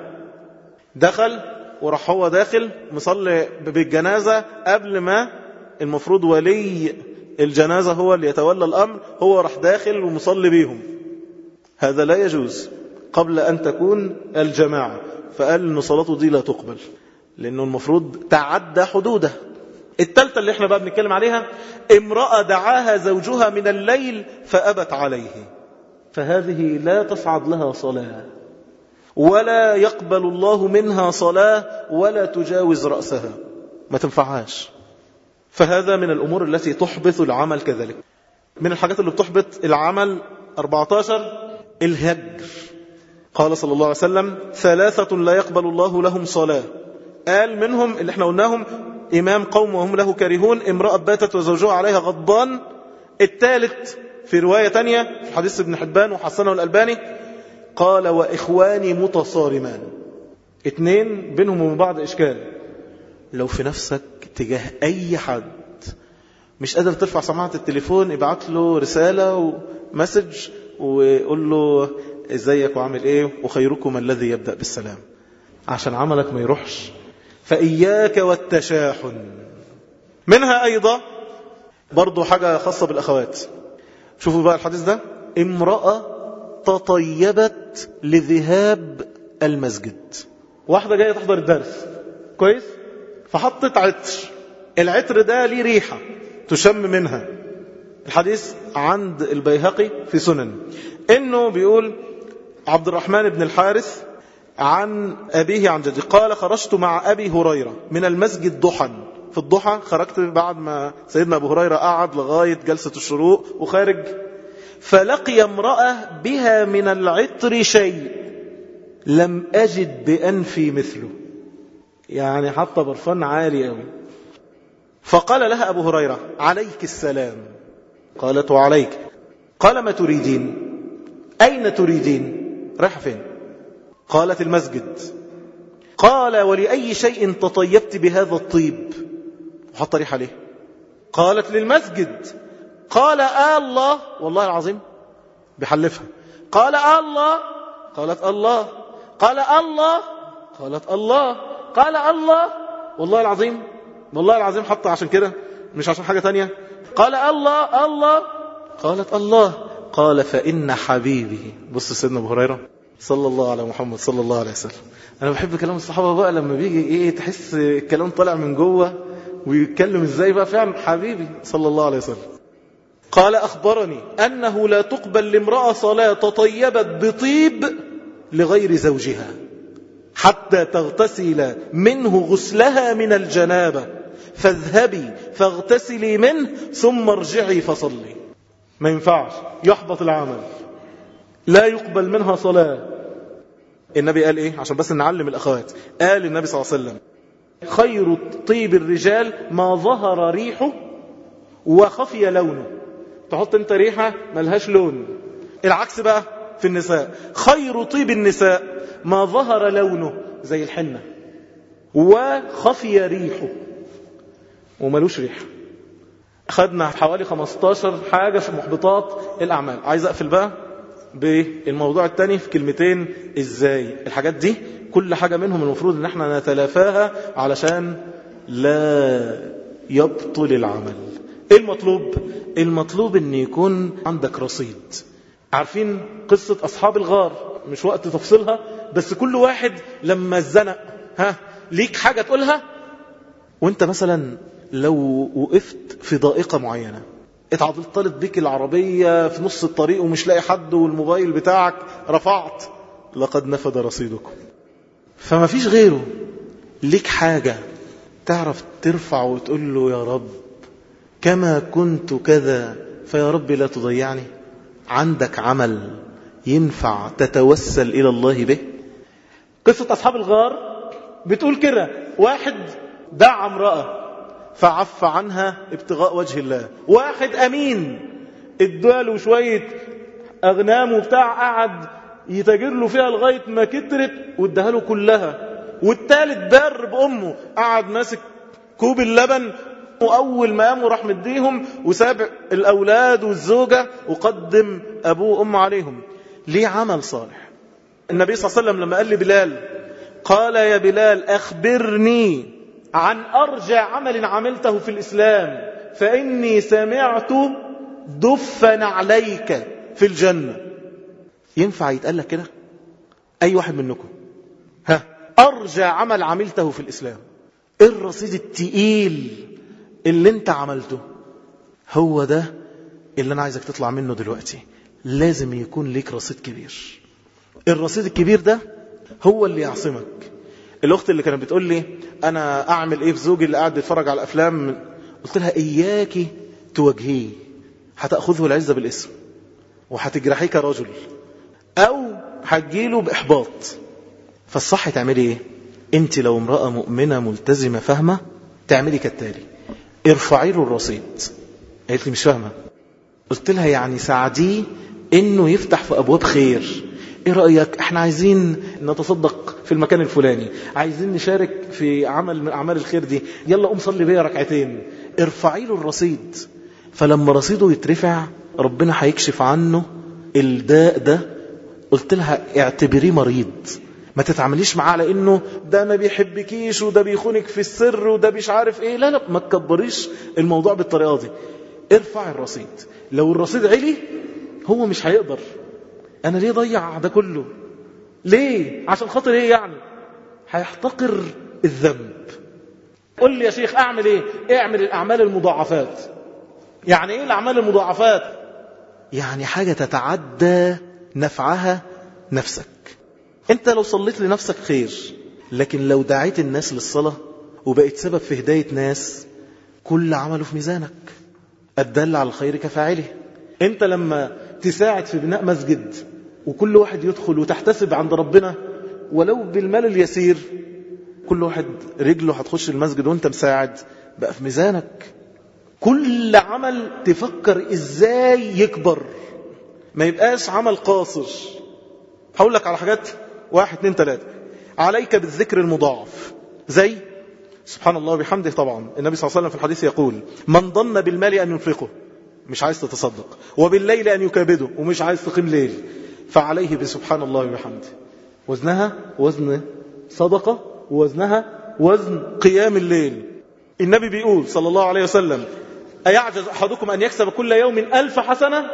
دخل وراح هو داخل مصلي بالجنازة قبل ما المفروض ولي الجنازة هو اللي يتولى الأمر، هو راح داخل ومصلي بيهم. هذا لا يجوز قبل أن تكون الجماعة. فقال إن صلاته دي لا تقبل لأنه المفروض تعدى حدوده. الثالثة اللي احنا بقى بنتكلم عليها امرأة دعاها زوجها من الليل فأبت عليه، فهذه لا تصعد لها صلاة ولا يقبل الله منها صلاة ولا تجاوز رأسها، ما تنفعهاش. فهذا من الأمور التي تحبط العمل. كذلك من الحاجات اللي بتحبط العمل أربعة عشر الهجر. قال صلى الله عليه وسلم ثلاثة لا يقبل الله لهم صلاة، قال منهم اللي احنا قلناهم إمام قوم وهم له كارهون، امرأة باتت وزوجها عليها غضبان. الثالث في رواية تانية في حديث ابن حبان وحسنه الألباني قال وإخواني متصارمان. اتنين بينهم ومن بعض إشكال. لو في نفسك تجاه أي حد مش قادر ترفع سماعة التليفون، ابعت له رسالة ومسج وقول له ازيك وعامل ايه وخيركم الذي يبدأ بالسلام عشان عملك ما يروحش. فإياك والتشاحن. منها أيضا برضو حاجة خاصة بالأخوات. شوفوا بقى الحديث ده، امرأة تطيبت لذهاب المسجد. واحدة جاية تحضر الدرس كويس، فحطت عطر، العطر ده ليه ريحة تشم منها. الحديث عند البيهقي في سنن انه بيقول عبد الرحمن بن الحارث عن أبيه عن جدي قال خرجت مع أبي هريرة من المسجد ضحى. في الضحى خرجت بعد ما سيدنا أبو هريرة قعد لغاية جلسة الشروق وخارج، فلقي امرأة بها من العطر شيء لم أجد بأنفي مثله، يعني حتى برفان عالي قوي. فقال لها أبو هريرة عليك السلام. قالت وعليك. قال ما تريدين؟ أين تريدين؟ رايحة فين؟ قالت المسجد. قال ولأي شيء تطيبت بهذا الطيب؟ وحط ريح عليه. قالت للمسجد. قال آه الله، والله العظيم بحلفها. قال آه الله. قالت الله. قال الله. قالت الله. قال الله، والله العظيم والله العظيم حط عشان كده مش عشان حاجة تانية. قال الله الله. قالت الله. قال فإن حبيبي. بص سيدنا أبو هريرة صلى الله على محمد صلى الله عليه وسلم. أنا بحب كلام الصحابة بقى لما بيجي إيه تحس الكلام طالع من جوه ويتكلم إزاي بقى فعلا حبيبي صلى الله عليه وسلم. قال أخبرني أنه لا تقبل لامرأة صلاة تطيبت بطيب لغير زوجها. حتى تغتسل منه غسلها من الجنابة فاذهبي فاغتسلي منه ثم ارجعي فصلي. ما ينفعش، يحبط العمل، لا يقبل منها صلاة. النبي قال ايه؟ عشان بس نعلم الأخوات. قال النبي صلى الله عليه وسلم خير طيب الرجال ما ظهر ريحه وخفي لونه. تحط انت ريحة ملهاش لون. العكس بقى في النساء، خير طيب النساء ما ظهر لونه زي الحنة وخفي ريحه وملوش ريحة. خدنا حوالي خمستاشر حاجة في محبطات الأعمال. عايز أقفل بقى بالموضوع التاني في كلمتين. ازاي الحاجات دي كل حاجة منهم المفروض ان احنا نتلافاها علشان لا يبطل العمل. ايه المطلوب؟ المطلوب ان يكون عندك رصيد. عارفين قصة اصحاب الغار؟ مش وقت تفصيلها، بس كل واحد لما اتزنق ها ليك حاجة تقولها. وانت مثلا لو وقفت في ضائقة معينة، اتعطلت بيك العربية في نص الطريق ومش لاقي حد والموبايل بتاعك رفعت، لقد نفد رصيدكم. فما فيش غيره. ليك حاجة تعرف ترفع وتقول له يا رب كما كنت كذا فيا رب لا تضيعني. عندك عمل ينفع تتوسل إلى الله به. قصة أصحاب الغار بتقول كده: واحد دعا امرأة فعف عنها ابتغاء وجه الله، واحد أمين اداله شوية أغنام وبتاع قعد يتاجر له فيها لغاية ما كترت واداها له كلها، والتالت بار بأمه قعد ماسك كوب اللبن وأول ما قاموا راح مديهم وساب الأولاد والزوجة وقدم أبوه وأمه عليهم. ليه عمل صالح. النبي صلى الله عليه وسلم لما قال لبلال قال يا بلال أخبرني عن أرجى عمل عملته في الإسلام فإني سمعت دفا عليك في الجنة. ينفع يتقال لك كده؟ أي واحد منكم ها أرجى عمل عملته في الإسلام، إيه الرصيد التقيل اللي انت عملته؟ هو ده اللي أنا عايزك تطلع منه دلوقتي. لازم يكون ليك رصيد كبير. الرصيد الكبير ده هو اللي يعصمك. الأخت اللي كانت بتقول لي أنا أعمل إيه في زوجي اللي قاعد يتفرج على الأفلام، قلت لها إياكي تواجهيه، هتأخذه العزة بالاسم وهتجرحيه كرجل أو هتجيله بإحباط. فالصح تعملي إيه؟ أنت لو امرأة مؤمنة ملتزمة فاهمة تعملي كالتالي: ارفعي له الرصيد. قالت لي مش فاهمة. قلت لها يعني ساعديه إنه يفتح في أبواب خير. ايه رأيك احنا عايزين نتصدق في المكان الفلاني، عايزين نشارك في عمل من اعمال الخير دي، يلا قوم صلي بيا ركعتين. ارفعي له الرصيد. فلما رصيده يترفع ربنا هيكشف عنه الداء ده. قلت لها اعتبريه مريض، ما تتعامليش معاه على انه ده ما بيحبكيش وده بيخونك في السر وده مش عارف ايه. لا لا، ما تكبريش الموضوع بالطريقة دي. ارفع الرصيد. لو الرصيد علي هو مش هيقدر. أنا ليه ضيع ده كله؟ ليه؟ عشان خاطر إيه يعني؟ هيحتقر الذنب. قل لي يا شيخ أعمل إيه؟ اعمل الأعمال المضاعفات. يعني إيه الأعمال المضاعفات؟ يعني حاجة تتعدى نفعها نفسك. أنت لو صليت لنفسك خير، لكن لو دعيت الناس للصلاة وبقيت سبب في هداية ناس، كل عمله في ميزانك. الدل على الخير كفاعله. أنت لما تساعد في بناء مسجد وكل واحد يدخل وتحتسب عند ربنا ولو بالمال اليسير، كل واحد رجله هتخش المسجد وانت مساعد، بقى في ميزانك. كل عمل تفكر ازاي يكبر، ما يبقاش عمل قاصر. هقول لك على حاجات واحد اتنين تلاتة. عليك بالذكر المضاعف، زي سبحان الله وبحمده. طبعا النبي صلى الله عليه وسلم في الحديث يقول من ضن بالمال أن ينفقه، مش عايز تتصدق، وبالليل أن يكابده، ومش عايز تقيم ليل، فعليه بسبحان الله وبحمده. وزنها وزن صدقة ووزنها وزن قيام الليل. النبي بيقول صلى الله عليه وسلم أيعجز أحدكم أن يكسب كل يوم ألف حسنة؟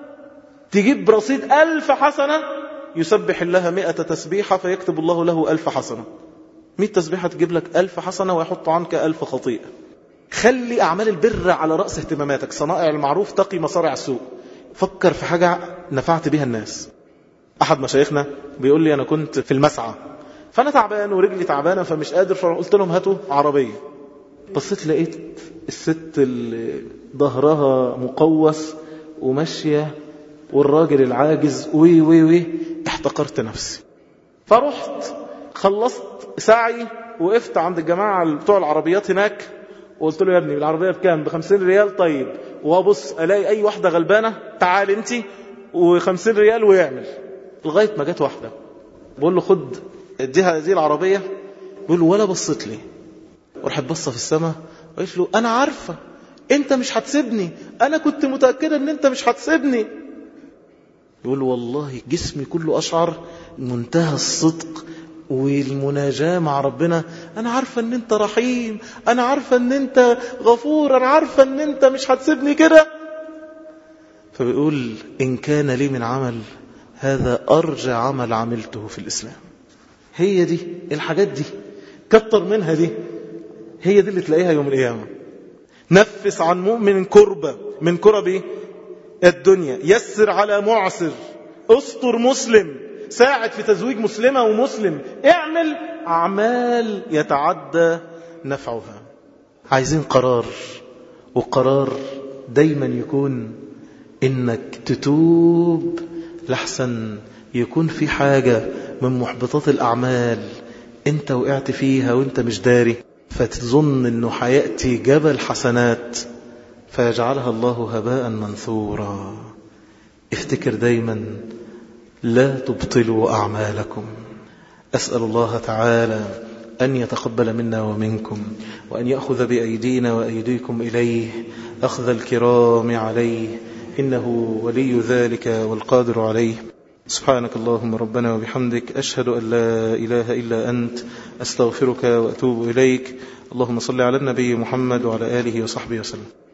تجيب رصيد ألف حسنة، يسبح الله مئة تسبيحة فيكتب الله له ألف حسنة. مئة تسبيحة تجيب لك ألف حسنة ويحط عنك ألف خطيئة. خلي أعمال البر على رأس اهتماماتك. صنائع المعروف تقي مصارع السوء. فكر في حاجة نفعت بها الناس. أحد مشايخنا بيقول لي أنا كنت في المسعى فأنا تعبان ورجلي تعبانة فمش قادر، فقلت لهم هاتوا عربية. بصيت لقيت الست اللي ظهرها مقوس وماشية والراجل العاجز وي وي وي، احتقرت نفسي. فرحت خلصت سعي، وقفت عند الجماعة بتوع العربيات هناك وقلت له يا ابني العربية بكام؟ بخمسين ريال. طيب. وابص الاقي اي واحدة غلبانة تعال انتي وخمسين ريال ويعمل، لغاية ما جت واحدة بقول له خد اديها دي العربية. بقول له ولا بصت لي، وراحت بصة في السماء وقلت له انا عارفة انت مش هتسيبني، انا كنت متأكدة ان انت مش هتسيبني. يقول له والله جسمي كله اشعر منتهى الصدق والمناجاة مع ربنا. انا عارفة ان انت رحيم، انا عارفة ان انت غفور، انا عارفة ان انت مش هتسيبني كده. فبيقول ان كان لي من عمل هذا ارجى عمل عملته في الاسلام. هي دي الحاجات دي كتر منها، دي هي دي اللي تلاقيها يوم القيامة. نفس عن مؤمن كربة من كرب الدنيا، يسر على معسر، استر مسلم، ساعد في تزويج مسلمة ومسلم، اعمل أعمال يتعدى نفعها. عايزين قرار، وقرار دايما يكون إنك تتوب لحسن يكون في حاجة من محبطات الأعمال انت وقعت فيها وانت مش داري، فتظن انه حيأتي جبل حسنات فيجعلها الله هباء منثورا. افتكر دايما لا تبطلوا أعمالكم. أسأل الله تعالى أن يتقبل منا ومنكم، وأن يأخذ بأيدينا وأيديكم إليه أخذ الكرام عليه، إنه ولي ذلك والقادر عليه. سبحانك اللهم ربنا وبحمدك، أشهد أن لا إله إلا أنت، أستغفرك وأتوب إليك. اللهم صل على النبي محمد وعلى آله وصحبه وسلم.